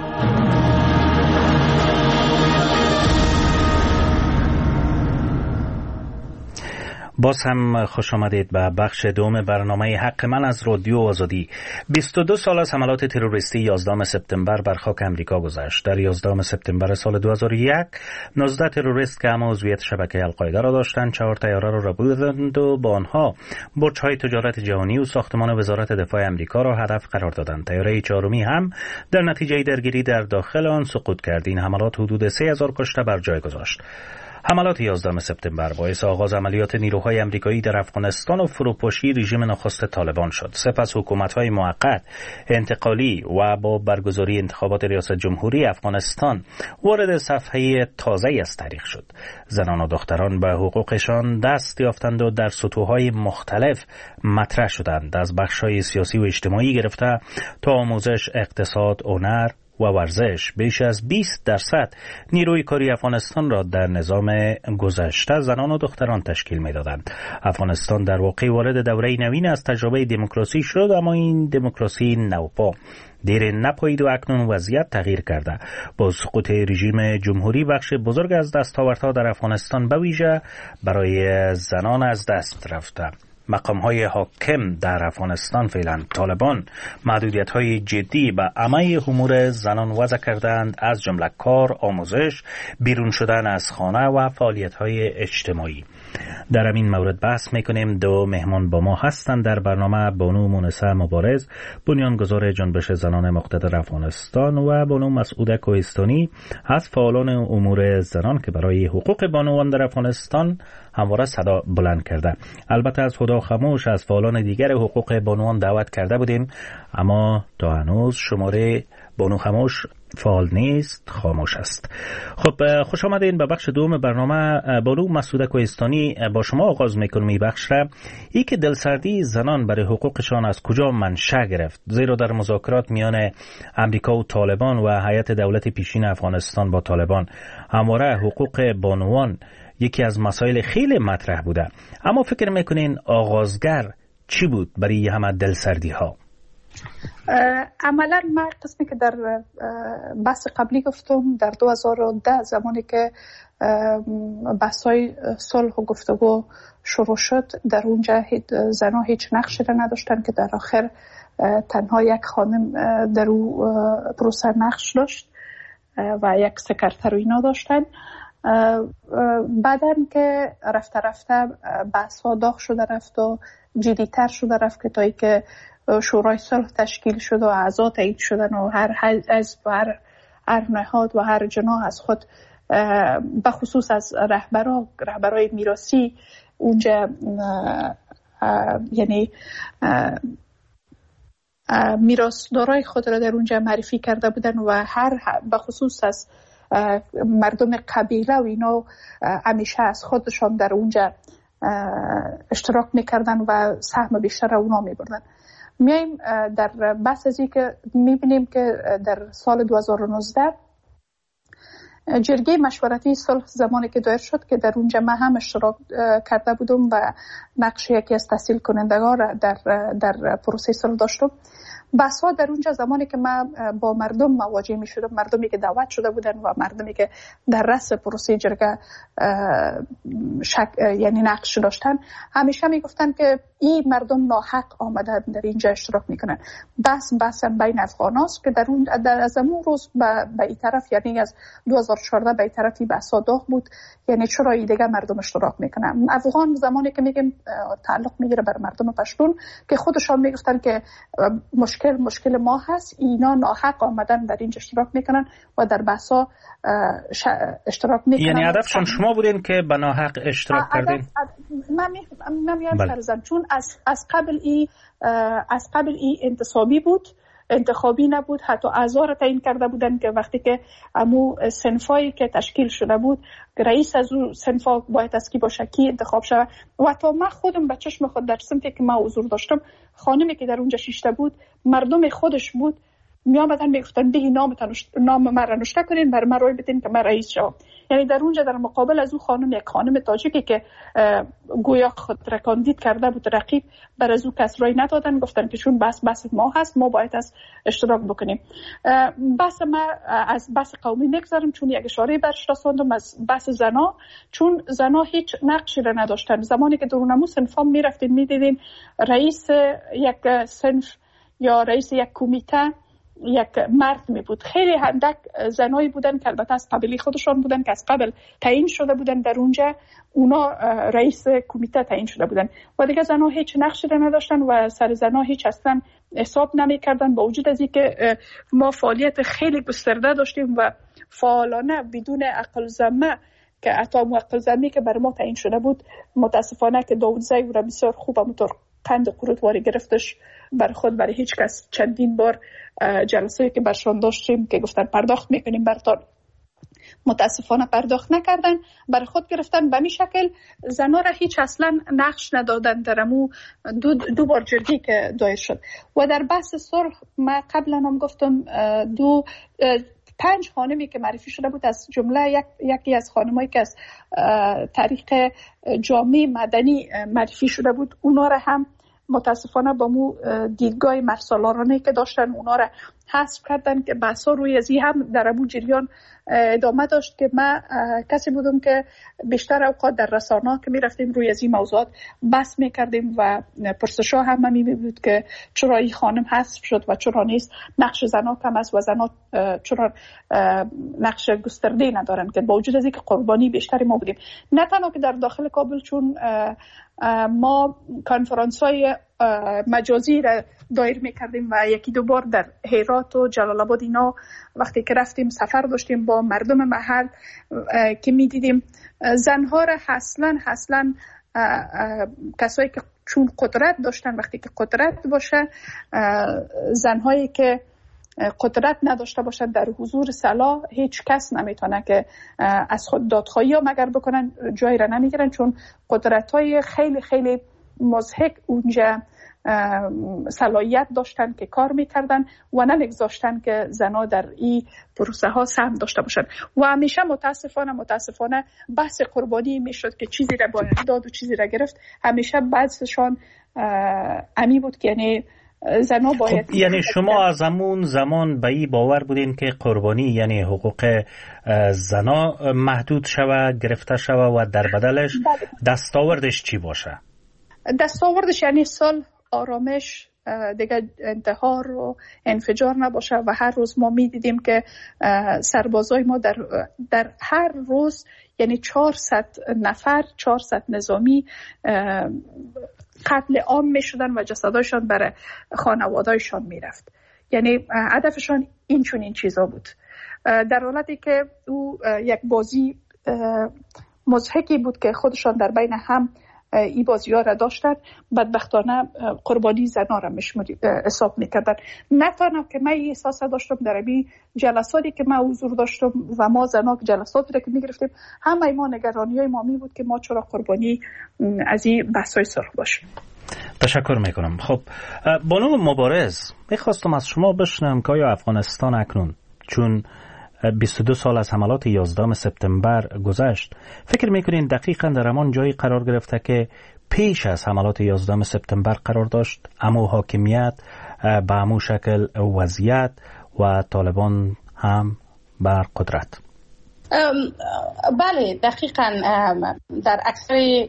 S2: باز هم خوش آمدید به بخش دوم برنامه حق من از رادیو آزادی. بیست و دو سال از حملات تروریستی یازدهم سپتامبر بر خاک امریکا گذشت. در یازدهم سپتامبر سال دو هزار و یک نوزده تروریست که هم عضویت شبکه القاعده را داشتند چهار طیاره را را بردند و با آنها برج‌های تجارت جهانی و ساختمان وزارت دفاع امریکا را هدف قرار دادند. طیاره چهارمی هم در نتیجه درگیری در داخل آن سقوط کرد. این حملات حدود سه هزار کشته بر جای گذاشت. حملات یازدهم سپتامبر باعث آغاز عملیات نیروهای آمریکایی در افغانستان و فروپاشی رژیم نخست طالبان شد. سپس حکومت‌های موقت، انتقالی و با برگزاری انتخابات ریاست جمهوری افغانستان وارد صفحه تازه‌ای از تاریخ شد. زنان و دختران به حقوقشان دست یافتند و در سطوح‌های مختلف مطرح شدند، از بخش‌های سیاسی و اجتماعی گرفته تا آموزش، اقتصاد، هنر و ورزش. بیش از بیست درصد نیروی کاری افغانستان را در نظام گذشته زنان و دختران تشکیل می‌دادند. افغانستان در واقع وارد دوره نوین از تجربه دموکراسی شد، اما این دموکراسی نوپا دیر نپایید و اکنون وضعیت تغییر کرده. با سقوط رژیم جمهوری بخش بزرگ از دستاوردها در افغانستان به ویژه برای زنان از دست رفته. مقام‌های حاکم در افغانستان فعلا طالبان محدودیت‌های جدی به همه امور زنان وضع کردند، از جمله کار، آموزش، بیرون شدن از خانه و فعالیت‌های اجتماعی. در همین مورد بحث می‌کنیم. دو مهمان با ما هستند در برنامه: بانو مونسه مبارز، بنیانگذار جنبش زنان مقتدر افغانستان، و بانو مسعوده کوهستانی از فعالان امور زنان که برای حقوق بانوان در افغانستان همواره صدا بلند کرده. البته از خدا خاموش از فعالان دیگر حقوق بانوان دعوت کرده بودیم، اما تا هنوز شماره بانو خاموش فعال نیست، خاموش است. خب خوش آمدین به بخش دوم برنامه. بانو مسعوده کوهستانی، با شما آغاز میکنم این بخش را. ای که دلسردی زنان برای حقوقشان از کجا منشأ گرفت؟ زیرا در مذاکرات میان امریکا و طالبان و هیئت دولت پیشین افغانستان با طالبان همواره حقوق بانوان یکی از مسائل خیلی مطرح بوده، اما فکر میکنین آغازگر چی بود برای همه دلسردی ها؟
S4: عملا من قسمی که در بحث قبلی گفتم، در دو هزار و ده زمانی که بحث‌های صلح و گفتگو شروع شد، در اونجا زنها هیچ نقشی را نداشتن که در آخر تنها یک خانم در اون پروسه نقش داشت و یک سکرتر و اینا داشتن. بعدن که رفته رفته بحث ها داغ شده رفت و جدیتر شده رفت که تا ای که شورای صلح تشکیل شد و اعضا تایید شدن و هر حزب و هر هر نهاد و هر جناح از خود به خصوص از رهبرا رهبرای میراثی اونجا یعنی میراثدارای خود را در اونجا معرفی کرده بودن و هر به خصوص از مردم قبیله و اینا همیشه از خودشان در اونجا اشتراک میکردن و سهم بیشتر اونا میبردن. میایم در بحث ازی که میبینیم که در سال دو هزار و نوزده جرگه مشورتی صلح زمانی که دایر شد که در اونجا من هم اشتراک کرده بودم و نقش یکی از تحصیل کنندگان را در در پروسه صلح داشتم. بحث‌ها در اونجا زمانی که من با مردم مواجه می شدم، مردمی که دعوت شده بودن و مردمی که در رأس پروسه جرگه شک یعنی نقش داشتن، همیشه می گفتن که این مردم ناحق آمدن در اینجا اشتراک میکنن. بحث بحث بین افغاناست که در اون در از اون روز به این طرف یعنی از دو هزار هزار و چهارده به طرفی بحثا داغ بود، یعنی چرا این دیگه مردم اشتراک میکنن. افغان زمانی که میگیم تعلق میگیره بر مردم پشتون که خودشان میگفتن که مشکل مشکل ما هست، اینا ناحق آمدن در اینجا اشتراک میکنن و در بحثا اشتراک میکنن.
S2: یعنی هدفشان شما بودین که به ناحق اشتراک کردین؟
S4: من میگم سرزن چون از از قبل ای از قبل ای انتصابی بود، انتخابی نبود. حتی اعضا را تعیین کرده بودن که وقتی که امو صنفایی که تشکیل شده بود رئیس از اون صنفا باید از کی باشه، کی انتخاب شود. و تا من خودم به چشم خود در صنفی که من حضور داشتم، خانمی که در اونجا شیشته بود مردم خودش بود، می آمدن میگفتن بگی نامتان نام من را نوشته کنین بر من رای بدین که من رئیس شوم. یعنی در اونجا در مقابل از اون خانم یک خانم تاجیکی که گویا خود را کاندید کرده بود رقیب، بر از اون کس رای ندادن، گفتن که چون بس بس ما هست ما باید از اشتراک بکنیم. بس ما از بس قومی نگذارم چون یک اشاره برش رساندم از بس زنا، چون زنا هیچ نقشی را نداشتن. زمانی که درونمو صنفا میرفتین میدیدین رئیس یک صنف یا رئیس یک کمیته یک مرد می بود. خیلی هندک زنایی بودن که البته از قبیله خودشان بودن که از قبل تعیین شده بودن در اونجا، اونا رئیس کمیته تعیین شده بودن و دیگه زنها هیچ نقشی را نداشتن و سر زنها هیچ اصلا حساب نمی کردن. با وجود از اینکه ما فعالیت خیلی گسترده داشتیم و فعالانه بدون عقل زمه که حتی عقل زمی که بر ما تعیین شده بود، متاسفانه که داوود زی را بسیار خوب همونطور قند قروتواری گرفتش بر خود، برای هیچ کس چندین بار جلسه که برشان داشتیم که گفتن پرداخت میکنیم برتان، متاسفانه پرداخت نکردن، برای خود گرفتن. به می شکل زنا را هیچ اصلا نقش ندادن در امو دو, دو بار جرگی که دایر شد. و در بحث صلح ما قبلا هم گفتم دو پنج خانمی که معرفی شده بود، از جمله یک یکی از خانمایی که از طریق جامعه مدنی معرفی شده بود، اونا را هم متاسفانه با مو دیدگاه مرسالارانه که داشتن اونا را حذف کردن که بحثا روی ازی هم در امون جریان ادامه داشت که من کسی بودم که بیشتر اوقات در رسانه‌ها که می رفتیم روی ازی موضوعات بحث می کردیم و پرسش‌ها هم می بود که چرا این خانم حذف شد و چرا نیست، نقش زنها کم است و زنها چرا نقش گسترده ندارن، که با وجود از اینکه قربانی بیشتری ما بودیم. نه تنها که در داخل کابل، چون ما کنفرانس های مجازی را دایر میکردیم و یکی دو بار در هرات و جلال آباد اینا وقتی که رفتیم سفر داشتیم با مردم محل که میدیدیم زنها را اصلا اصلا کسایی که چون قدرت داشتن، وقتی که قدرت باشه، زنهایی که قدرت نداشته باشد در حضور صلاح هیچ کس نمیتونه که از خود دادخواهی ها مگر بکنن، جایی را نمیگیرن، چون قدرت های خیلی خیلی مضحک اونجا صلاحیت داشتن که کار میکردن و نمیگذاشتن که زنها در این پروسه ها سهم داشته باشن. و همیشه متاسفانه متاسفانه بحث قربانی میشد که چیزی را باید داد و چیزی را گرفت. همیشه بعضشان امی بود که یعنی زنها باید
S2: خب یعنی شما از همون زمان به این باور بودین که قربانی یعنی حقوق زنا محدود شوه، گرفته شوه و در بدلش دستاوردش چی باشه؟
S4: دستاوردش یعنی سال آرامش، دیگه انتحار و انفجار نباشه. و هر روز ما میدیدیم که سربازای ما در, در هر روز یعنی چهارصد نفر، چهارصد نظامی قتل عام می شدن و جسدایشان برای خانوادهایشان می رفت. یعنی هدفشان این چون این چیزا بود، در حالتی که او یک بازی مضحکی بود که خودشان در بین هم این بازی ها را داشتن. بدبختانه قربانی زنها را حساب میکردن. نه تنها که من این احساس داشتم در این جلساتی که من حضور داشتم و ما زنها که جلساتی را که میگرفتیم، همه ما نگرانی های ما می بود که ما چرا قربانی از این بحث های صلح باشیم.
S2: تشکر میکنم. خب بانو مبارز، میخواستم از شما بشنوم که آیا افغانستان اکنون چون بیست و دو سال از حملات یازدهم سپتامبر گذشت، فکر میکنین دقیقاً در همان جایی قرار گرفته که پیش از حملات یازدهم سپتامبر قرار داشت، امو حاکمیت به امو شکل وضعیت و طالبان هم بر قدرت؟
S3: بله دقیقاً در اکثر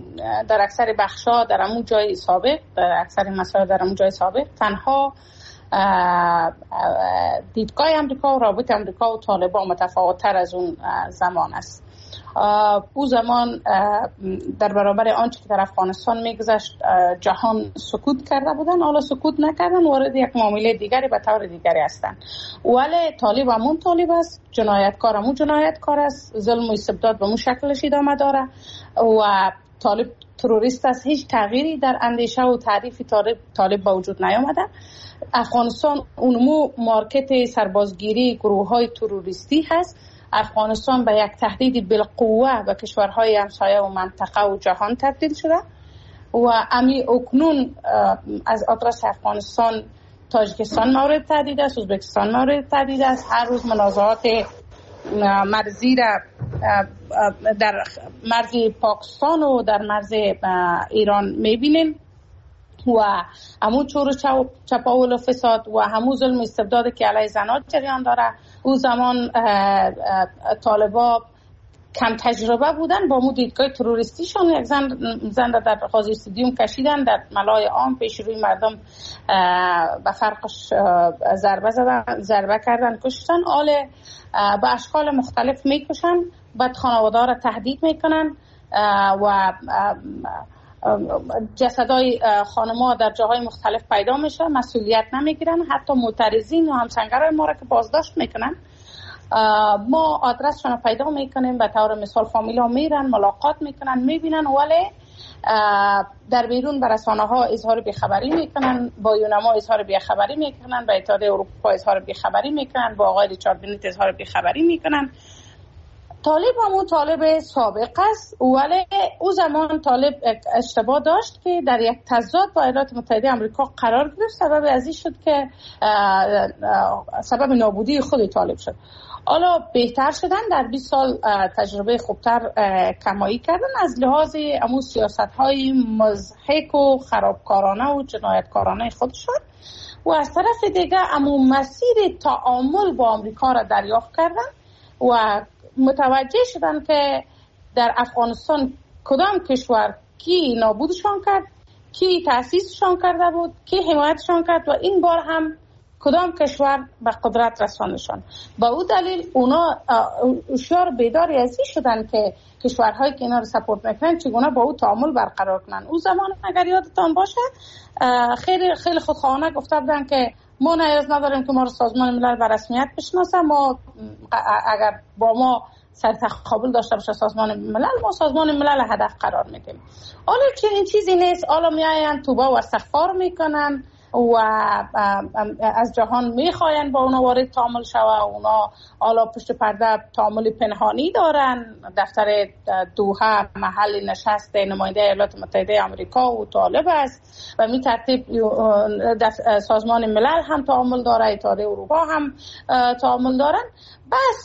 S3: در اکثر بخشا در امو جای سابق، در اکثر مسائل در امو جای سابق، تنها دیدگاه امریکا و رابطه امریکا و طالبان متفاوت‌تر از اون زمان است. او زمان در برابر آنچه که در افغانستان میگذشت جهان سکوت کرده بودن، حالا سکوت نکردن، وارد یک معامله دیگری به طور دیگری هستند. ولی طالب همون طالب است، جنایتکار همون جنایتکار است، ظلم و استبداد به اون شکلش ادامه داره و طالب تروریست است. هیچ تغییری در اندیشه و تعریف طالب طالب به وجود نیامده. افغانستان اونمو مارکت سربازگیری گروه های تروریستی هست. افغانستان به یک تهدید بالقوه به کشورهای همسایه و منطقه و جهان تبدیل شده و امی اکنون از آدرس افغانستان تاجیکستان مورد تهدید است، ازبکستان مورد تهدید است. هر روز منازعات مرزی را در مرز پاکستان و در مرز ایران میبینیم و همون چور چپاول و فساد و همون ظلم استبداد که علیه زنان جریان داره. او زمان طالبا کم تجربه بودن، با مو دیدگاه تروریستیشون یک زن زنده در قاضی استادیوم کشیدن، در ملای عام پیش روی مردم به فرقش ضربه زدن، ضربه کردن، کشتن. آله به اشکال مختلف میکشن، بعد خانواده را تهدید میکنن و جسدای خانم‌ها در جاهای مختلف پیدا میشه، مسئولیت نمیگیرن. حتی معترضین و همسنگرای ما را که بازداشت میکنن ما آدرسشون پیدا میکنیم، به طور مثال فامیلا میرن ملاقات میکنن میبینن، ولی در بیرون به رسانه ها اظهار بیخبری میکنن، با یونما اظهار بیخبری میکنن، به اتحادیه اروپا اظهار بیخبری میکنن، با آقای ریچارد بنیت اظهار بیخبری میکنن. طالب همون طالب سابق است، ولی او زمان طالب اشتباه داشت که در یک تضاد با ایالات متحده آمریکا قرار گرفت. سبب از این شد که سبب نابودی خود طالب شد. حالا بهتر شدن، در بیست سال تجربه خوبتر کمایی کردن از لحاظ امو سیاست های مضحک و خرابکارانه و جنایتکارانه خودشون و از طرف دیگه امو مسیر تعامل با آمریکا را دریافت کردن و متوجه شدن که در افغانستان کدام کشور کی نابودشان کرد، کی تأسیسشان کرده بود، کی حمایتشان کرد و این بار هم کدام کشور به قدرت رساندشان. با او دلیل اونا هوشیار بیداری از این شدن که کشورهایی که اینا رو سپورت میکنن چگونه با او تعامل برقرار کنن. او زمان اگر یادتان باشه خیلی خیلی خودخواهانه گفته بودن که ما نیاز نداریم که ما رو سازمان ملل به رسمیت بشناسه، ما اگر با ما سر تقابل داشته باشه سازمان ملل، ما سازمان ملل هدف قرار میدیم. حالا چنین چیزی نیست. حالا میاین توبه و استغفار میکنن و از جهان میخواین با اونا وارد تعامل شوه. اونا حالا پشت پرده تعامل پنهانی دارن. دفتر دوحه محل نشست نماینده ایالات متحده آمریکا و طالب است و می ترتیب سازمان ملل هم تعامل داره، اتحادیه اروپا هم تعامل دارن. بحث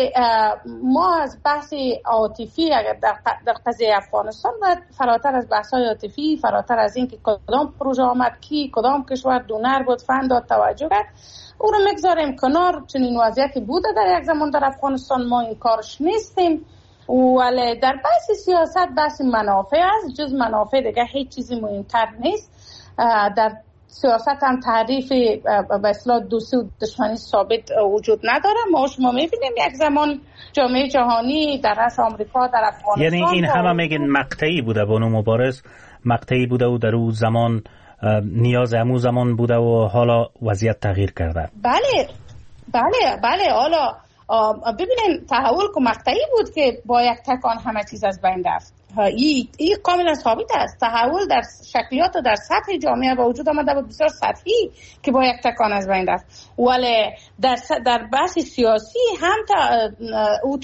S3: ما از بحث عاطفی اگر در قضیه افغانستان باید فراتر از بحث های عاطفی، فراتر از این که کدام پروژه آمد، کی کدام کشور دونر بود فند داد توجه کرد، او رو میگذاریم کنار. چنین وضعیتی بوده در یک زمان در افغانستان، ما این کارش نیستیم. ولی در بحث سیاست بحث منافع است، جز منافع دیگه هیچ چیزی مهمتر نیست. در سیاست هم تعریف به اصطلاح دوستی و دشمنی ثابت وجود نداره. ما شما میبینیم یک زمان جامعه جهانی در رأس آمریکا در افغانستان،
S2: یعنی این همه میگن مقطعی بوده، بانو مبارز مقطعی بوده و در اون زمان نیاز همون زمان بوده و حالا وضعیت تغییر کرده.
S3: بله بله بله. حالا ببینین تحول که مقطعی بود که با یک تکان همه چیز از بین رفت. این این کاملا ثابت است. تحول در شکلیات و در سطح جامعه با وجود آمده بود بسیار سطحی که با یک تکان از بین رفت. ولی در در بحث سیاسی هم تا او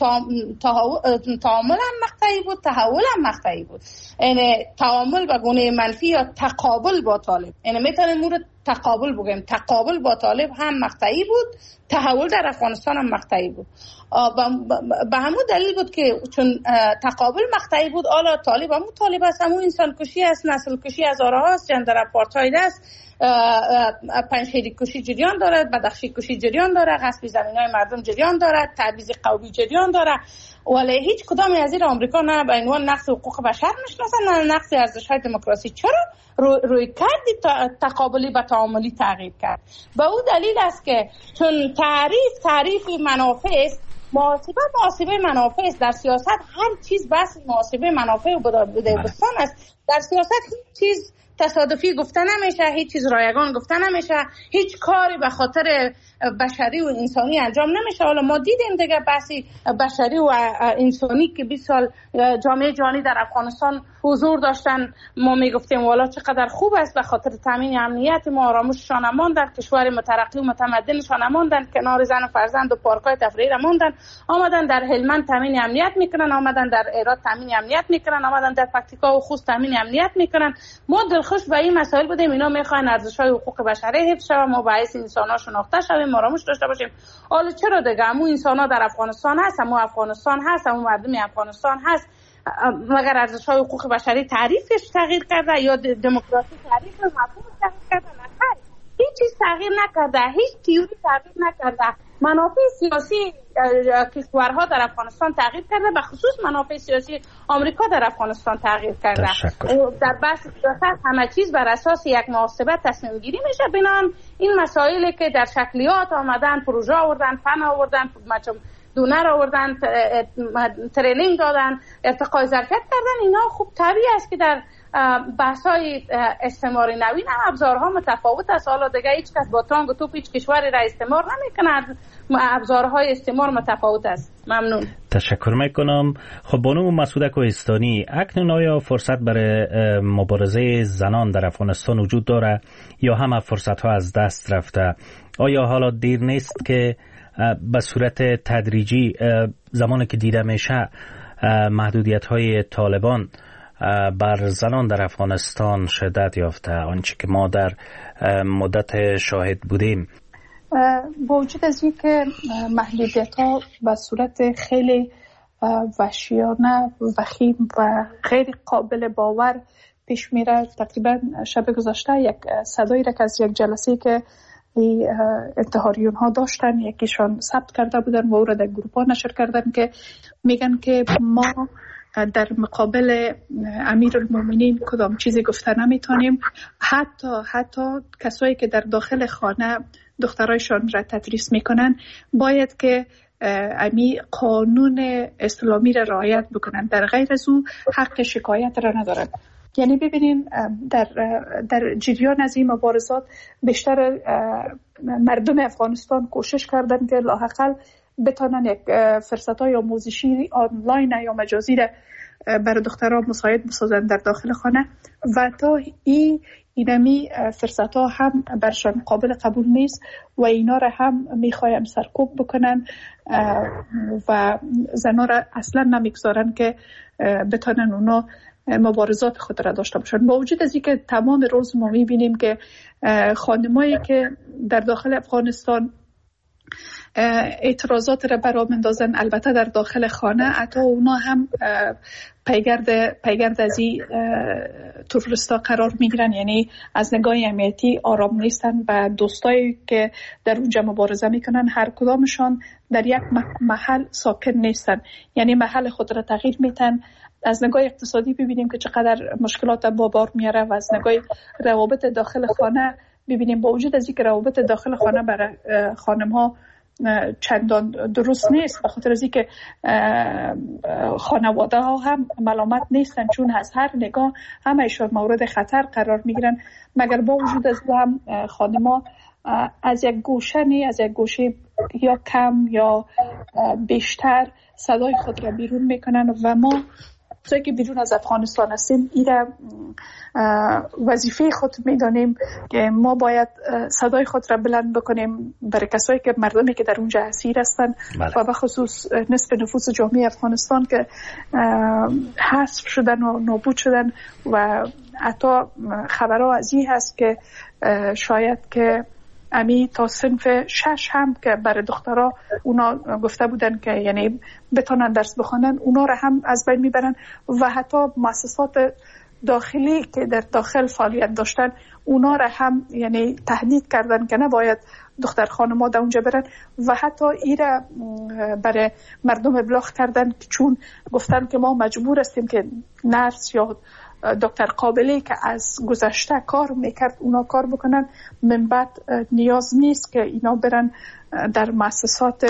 S3: تعامل هم مقطعی بود، تحول هم مقطعی بود. یعنی تعامل به گونه منفی یا تقابل با طالب، یعنی میتونیم مورد تقابل بگیم. تقابل با طالب هم مقطعی بود، تحول در افغانستان هم مقطعی بود. به همون دلیل بود که چون تقابل مقطعی بود، حالا طالب همون طالب است، همون انسان کشی است، نسل کشی از آرها است، جندر اپارتاید است، پنجشیری کشی جریان دارد، بدخشی کشی جریان دارد، غصب زمین‌های مردم جریان دارد، تبعیض قومی جریان دارد، ولی هیچ کدام از این آمریکا نه به عنوان نقض حقوق بشر میشناسن نه نقض ارزش‌های دموکراسی. چرا؟ رو روی کردی تقابلی و تعاملی تغییر کرد. به او دلیل است که چون تعریف تعریف منافع است، محاسبه محاسبه منافع است. در سیاست هر چیز بس محاسبه منافع و بودستان است. در سیاست هیچ چیز تصادفی گفته نمیشه، هیچ چیز رایگان گفته نمیشه، هیچ کاری به خاطر بشری و انسانی انجام نمیشه. حالا ما دیدیم دیگه بحثی بشری و انسانی که بیست سال جامعه جهانی در افغانستان حضور داشتن، ما میگفتیم والا چقدر خوب است، به خاطر تامین امنیت ما آرامششان ماندن، کشور مترقی و متمدنشان ماندن، کنار زن و فرزند و پارک‌های تفریحی ماندن، آمدن در هلمند تامین امنیت میکنن، آمدن در هرات تامین امنیت میکنن، آمدن در پکتیکا و خوست تامین امنیت میکنن. ما دلخوش به این مسائل بودیم، اینا میخوان ارزش‌های حقوق بشری حفظ شه، ما باعث انسان‌ها شناخته شویم، آرامش داشته باشیم. حالا چرا دیگه همون انسان‌ها در افغانستان هست، همون افغانستان هست، همون مردم افغانستان هست، مگر ارزش‌های حقوق بشری تعریفش تغییر کرده یا دموکراسی تعریف مفهومش تغییر کرده؟ نه، هیچ چیز تغییر نکرده، هیچ تئوری تغییر نکرده. منافع سیاسی کشورها در افغانستان تغییر کرده، به خصوص منافع سیاسی آمریکا در افغانستان تغییر کرده. در بحث سیاست همه چیز بر اساس یک محاسبه تصمیم گیری میشه. بنان این مسائلی که در شکلیات آمدن، پروژه آوردن، فن آوردن، دونر آوردن، ترینینگ دادن، ارتقای ظرفیت کردن، اینا خوب طبیعی است که در بحث‌های استعمار نوین هم ابزارها متفاوت است. حالا دیگه هیچ کس با تانگ و توپ هیچ کشوری را استعمار نمی‌کند، ابزارهای استعمار متفاوت است. ممنون.
S2: تشکر میکنم. خب بانو مسعوده کوهستانی، اکنون آیا فرصت برای مبارزه زنان در افغانستان وجود داره یا همه فرصت‌ها از دست رفته؟ آیا حالا دیر نیست که به صورت تدریجی زمانی که دیده میشه محدودیت‌های طالبان بر زنان در افغانستان شدت یافته، آنچه که ما در مدت شاهد بودیم؟
S4: با وجود از این که محدودیت‌ها به صورت خیلی وحشیانه، وخیم و غیر قابل باور پیش میره، تقریبا شب گذشته یک صدایی را که از یک جلسه که انتحاریون ها داشتن یکیشان ثبت کرده بودن و او را در گروپ ها نشر کردن که میگن که ما در مقابل امیرالمومنین کدام چیزی گفته نمیتونیم. حتی حتی کسایی که در داخل خانه دخترایشان را تدریس میکنن باید که امی قانون اسلامی را رعایت بکنن، در غیر از او حق شکایت را ندارن. یعنی ببینین در در جریان از این مبارزات بیشتر مردم افغانستان کوشش کردن که لااقل بتونن یک فرصت‌های آموزشی آنلاین یا مجازی را برای دخترها مساعد بسازن در داخل خانه و تا این اینمی فرصت‌ها هم برشان قابل قبول نیست و اینا را هم میخوایم سرکوب بکنن و زنها را اصلا نمیگذارن که بتونن اونا مبارزات خود را داشته باشند. با وجود از اینکه تمام روز ما میبینیم که خانمایی که در داخل افغانستان اعتراضات را برا مندازن، البته در داخل خانه حتی اونا هم پیگرد پیگرد از این تروریستا قرار میگیرن، یعنی از نگاه امنیتی آرام نیستن و دوستایی که در اونجا مبارزه میکنن هر کدامشان در یک محل ساکن نیستن، یعنی محل خود را تغییر میتن. از نگاه اقتصادی ببینیم که چقدر مشکلات با بار میاره و از نگاه روابط داخل خانه ببینیم با وجود از اینکه روابط داخل خانه برای خانم ها چندان درست نیست، به خاطر از اینکه خانواده ها هم ملامت نیستن چون از هر نگاه همه‌شون مورد خطر قرار میگیرن، مگر با وجود از هم خانم ها از یک گوشه نی از یک گوشه یا کم یا بیشتر صدای خود را بیرون میکنن و ما توی که بیرون از افغانستان هستیم ایره وظیفه خود میدانیم که ما باید صدای خود را بلند بکنیم برای کسایی که مردمی که در اونجا اسیر هستن و به خصوص نصف نفوس جامعه افغانستان که حذف شدن و نابود شدن و حتی خبرها از این هست که شاید که امی تا صنف شش هم که برای دخترها اونا گفته بودن که یعنی بتونن درس بخونن اونا را هم از بین میبرن و حتی مؤسسات داخلی که در داخل فعالیت داشتن اونا را هم یعنی تهدید کردن که نباید دختر خانم‌ها در اونجا برن و حتی ایره برای مردم ابلاغ کردن چون گفتن که ما مجبور هستیم که نرس یا دکتر قابلی که از گذشته کار میکرد اونا کار بکنن، من بعد نیاز نیست که اینا برن در مؤسسات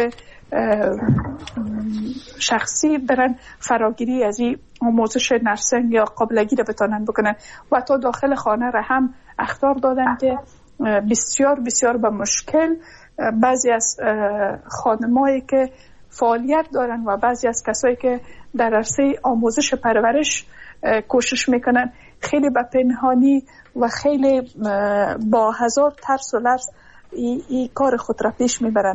S4: شخصی برن فراگیری از این آموزش نرسنگ یا قابلگی رو بتونن بکنن و تا داخل خانه را هم اخطار دادن که بسیار بسیار به مشکل بعضی از خانمایی که فعالیت دارن و بعضی از کسایی که در عرصه آموزش پرورش کوشش میکنن خیلی به پنهانی و خیلی با هزار ترس و لرز ای, ای کار خود را پیش میبرن.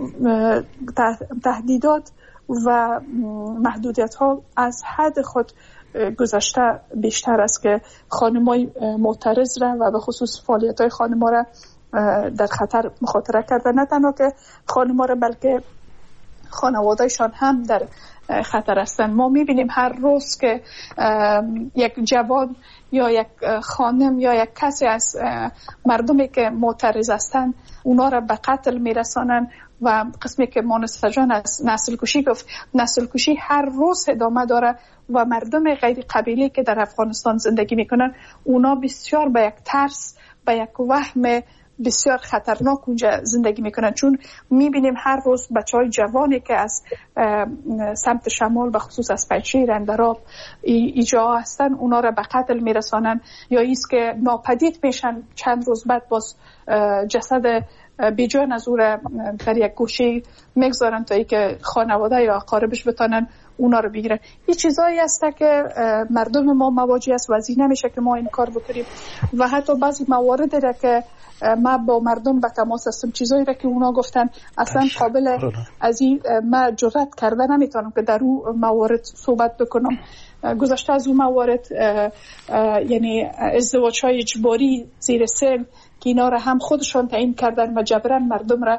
S4: تهدیدات و محدودیت ها از حد خود گذشته بیشتر است که خانمای معترض را و به خصوص فعالیت های خانما را در خطر مخاطره کرده، نه تنها که خانما را بلکه خانوادهشان هم در خطر هستند. ما میبینیم هر روز که یک جوان یا یک خانم یا یک کسی از مردمی که معترض هستند اونا را به قتل میرسانند و قسمی که مانستا جان از نسل کشی گفت، نسل کشی هر روز ادامه داره و مردم غیر قبیلی که در افغانستان زندگی میکنن اونا بسیار به یک ترس، به یک وهم بسیار خطرناک اونجا زندگی میکنن، چون میبینیم هر روز بچهای جوانی که از سمت شمال به خصوص از پیچیر، اندراب ایجا هستن اونا را به قتل میرسانن یا ایست که ناپدید میشن، چند روز بعد باز جسد بیجان از او را در یک گوشه میگذارن تا ای که خانواده یا اقاربش بتانن اونا رو بگیرن. این چیزایی هست که مردم ما مواجه است و از این نمیشه که ما این کار بکنیم و حتی بعضی موارد را که ما با مردم به تماس هستم، چیزایی را که اونا گفتن اصلا قابل از این ما جرأت کرده نمیتونم که در اون موارد صحبت بکنم. گذشته از اون موارد یعنی ازدواج های اجباری زیر سن که اینا را هم خودشون تعیین کردن و جبران مردم را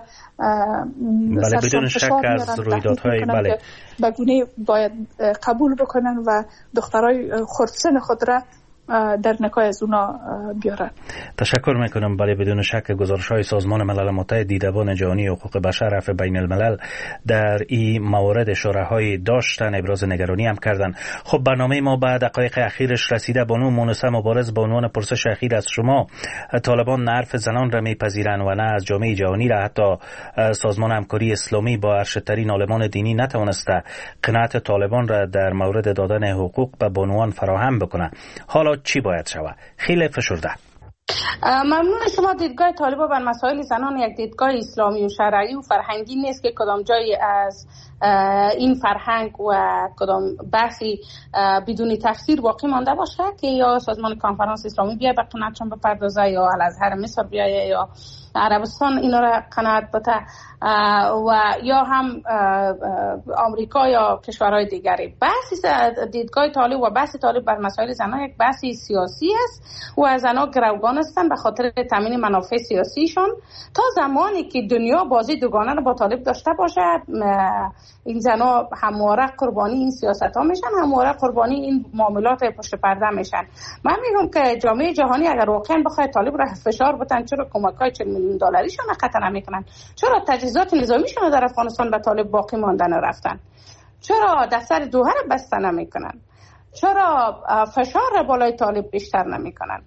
S2: بله بدون شک از رویدادهای بله
S4: بگونه باید قبول بکنن و دخترای خردسن خود را در نکای از اونا بیارن.
S2: تشکر میکنم. بله بدون شک گزارش‌های سازمان ملل متحد دیدبان جهانی حقوق بشر رفع بین الملل در این موارد اشاره‌های داشتن، ابراز نگرانی هم کردن. خب برنامه ما بعد دقایق اخیرش رسیده. بانو مونسه مبارز با عنوان پرسش اخیر از شما، طالبان نه حرف زنان را میپذیرند و نه از جامعه جهانی را، حتی سازمان همکاری اسلامی با ارشدترین عالمان دینی نتوانسته قناعت طالبان را در مورد دادن حقوق به بانوان فراهم بکنه. حالا چی باید شود؟ خیلی فشرده.
S3: ممنون. شما دیدگاه طالبان بر مسائل زنان یک دیدگاه اسلامی و شرعی و فرهنگی نیست که کدام جایی از این فرهنگ و کدام بحثی بدون تفسیر باقی مانده باشه که یا سازمان کنفرانس اسلامی بیای به قناعتشان بپردازه یا الازهر مصر بیای یا عربستان اینا را قناعت بده و یا هم آمریکا یا کشورهای دیگری. بحث دیدگاه طالب و بحث طالب بر مسائل زنان یک بحث سیاسی است و زنان گروگان هستند به خاطر تامین منافع سیاسیشون. تا زمانی که دنیا بازی دوگانه رو با طالب داشته باشه این زنا همواره قربانی این سیاست ها میشن، همواره قربانی این معاملات پشت پرده میشن. من میگم که جامعه جهانی اگر واقعا بخواد طالب را فشار بدن، چرا کمک‌های چهل میلیون دلاریشون قطع نمیکنن؟ چرا تجهیزات نظامیشون در افغانستان به طالب باقی ماندن رفتن؟ چرا دفتر دوحه را بسته نمیکنن؟ چرا فشار را بالای طالب بیشتر نمیکنن؟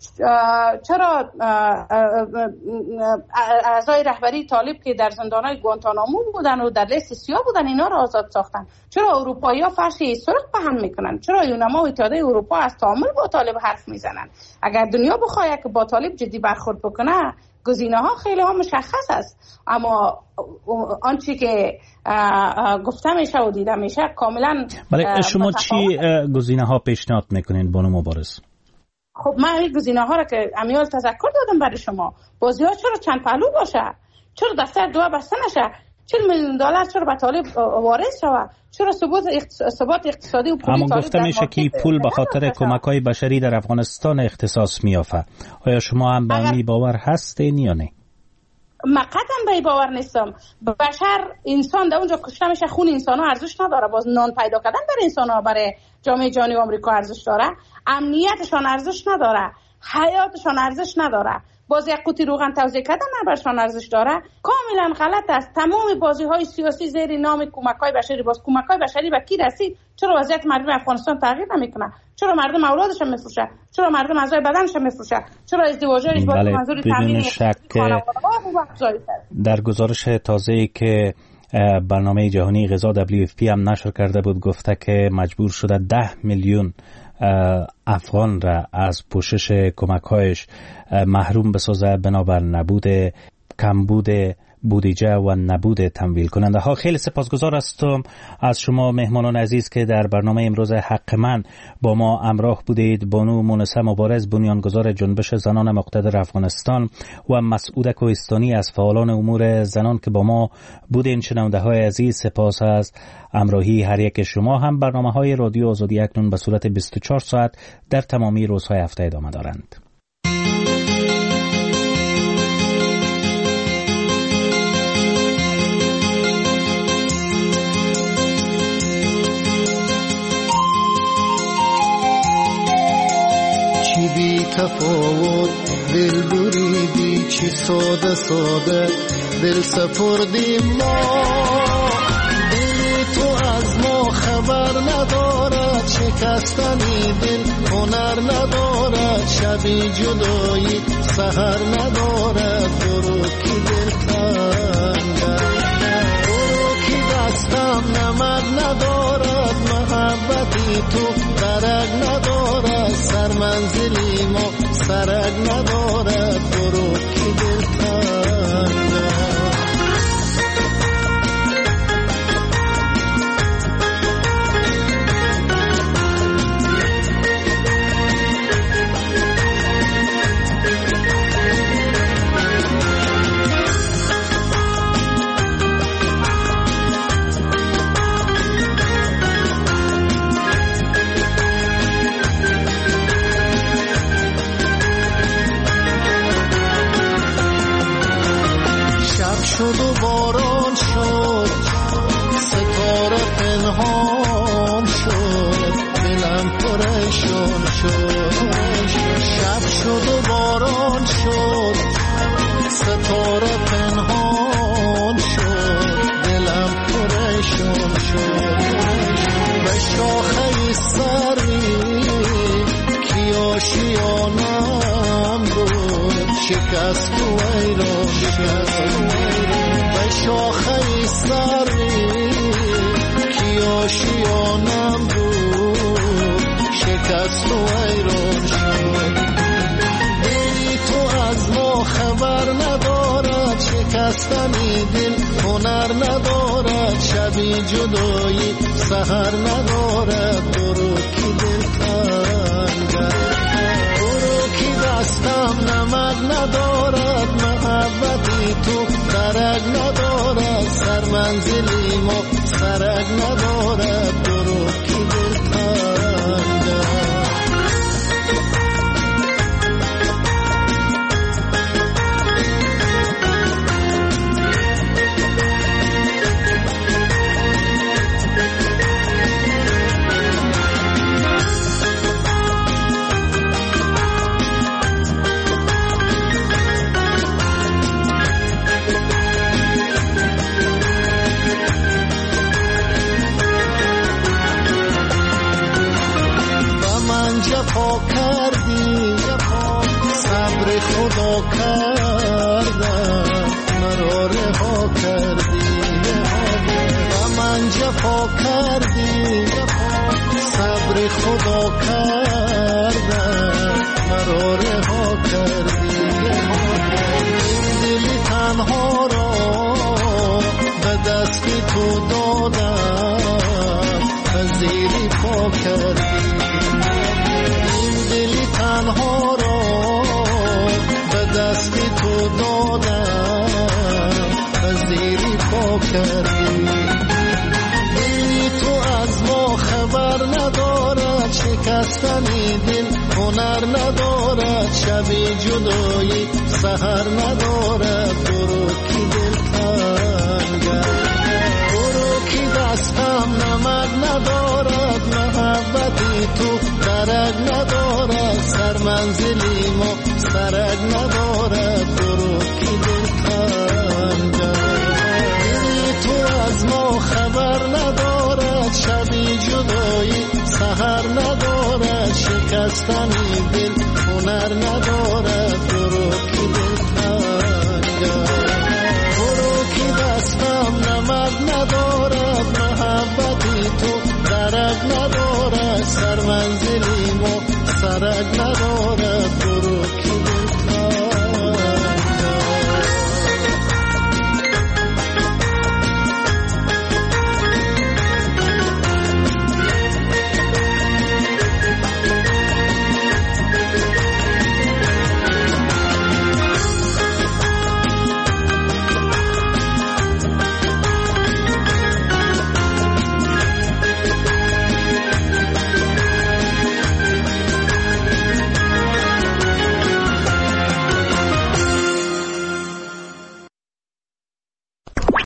S3: چرا اعضای رهبری طالب که در زندانهای گوانتانامو بودن و در لیست سیاه بودن اینا را آزاد ساختن؟ چرا اروپایی‌ها فرشی سرخ به هم میکنن؟ چرا یونما و اتحادیه اروپا از تعامل با طالب حرف میزنن؟ اگر دنیا بخواد که با طالب جدی برخورد بکنه گزینه‌ها خیلی ها مشخص است، اما آنچه که گفته میشه و دیده میشه کاملا.
S2: بله شما چی گزینه‌ها پیشنهاد میکنین بانو مبارز؟
S3: خب من این گزینه‌ها را که امیال تذکر دادم برای شما. بازی‌ها چرا چند پهلو باشه؟ چرا دفتر دو بسته نشه؟ چهل میلیون دلار چرا به طالب وارد شود؟ چرا ثبات ثبات اقتصادی و پولی
S2: اما گفته میشه که پول به خاطر کمک‌های بشری در افغانستان اختصاص می‌یافت. آیا شما هم به این باور هستین یا نه؟
S3: مقدم به باور نیستم. بشر انسان در اونجا کشته میشه، خون انسان ها ارزش نداره. باز نان پیدا کردن برای انسان ها، برای جامعه جهانی و آمریکا ارزش داره؟ امنیتشان ارزش نداره؟ حیاتشان ارزش نداره؟ باز یک قوطی روغن توزیع کردن برشان ارزش داره؟ کاملا غلط است. تمام بازی های سیاسی زیر نام کمک های بشری، باز کمک های بشری به کی رسید؟ چرا وضعیت مردم افغانستان تغییر نمیکنه؟ چرا مردم اولادش میفروشه؟ چرا مردم اعضای بدنش میفروشه؟ چرا ازدواجش با منظور تامین خانواده؟
S2: در گزارش تازه‌ای که برنامه جهانی غذا دبلیو اف پی هم نشر کرده بود، گفته که مجبور شده ده میلیون افغان را از پوشش کمک‌هایش محروم بسازه بنابر نبود کمبود بودجه و نبود تمویل کننده ها. خیلی سپاسگزار هستم از شما مهمانان عزیز که در برنامه امروز حق من با ما همراه بودید. بانو مونسه مبارز، بنیانگذار جنبش زنان مقتدر افغانستان، و مسعود کوهستانی از فعالان امور زنان که با ما بودین. شنونده های عزیز، سپاس از همراهی هر یک شما. هم برنامه های رادیو آزادی اکنون به صورت بیست و چهار ساعت در تمامی روزهای هفته ادامه دارند.
S6: بی تفاوت دل بریدی، چی ساده ساده دل سپردیم ما. دل تو از ما خبر ندارد، شکستنی دل هنر ندارد. شبی جدایی سحر ندارد، برو کی دل تنگه، برو کی دستم نمک ندارد. محبتی تو درک ندارد، سر منزلی ما سرک ندارد، برو کی دل تنگه. شد و باران شد، ستاره پنهان شد، دلم پریشان شد. شب شد و باران شد، ستاره پنهان شد، دلم پریشان شد. به شاخه سری کی آشیانم بود، شکست و ویران شد. به شاخه سری کی آشیانم بود، شکست و ویران شد. دلی تو از ما خبر ندارد، شکستنی دل هنر ندارد. شبی جدایی سحر ندارد، برو کی دل تنگه، برو کی دستم نمک ندارد. محبتی تو درک ندارد، سر منزلی ما سرک ندارد، برو کی دل تنگه. جفا کردی، صبر خدا کردم، مرا رها کردی. و من جفا کردی، صبر خدا کردم، مرا رها کردی. این دل تنها را به دستی تو دادم، پذیری پا کردی. تنها را به دستی تو دادم، پذیری پا کردی. دلی تو از ما خبر ندارد، شکستنی دل هنر ندارد. شبی جدایی سحر ندارد، برو دل تنگ برو که دستم نمک ندارد محبتی تو درک ندارد سر منزلی ما سرک ندارد برو که دل تنگ دلی تو از ما خبر ندارد شبی جدایی سحر ندارد شکستن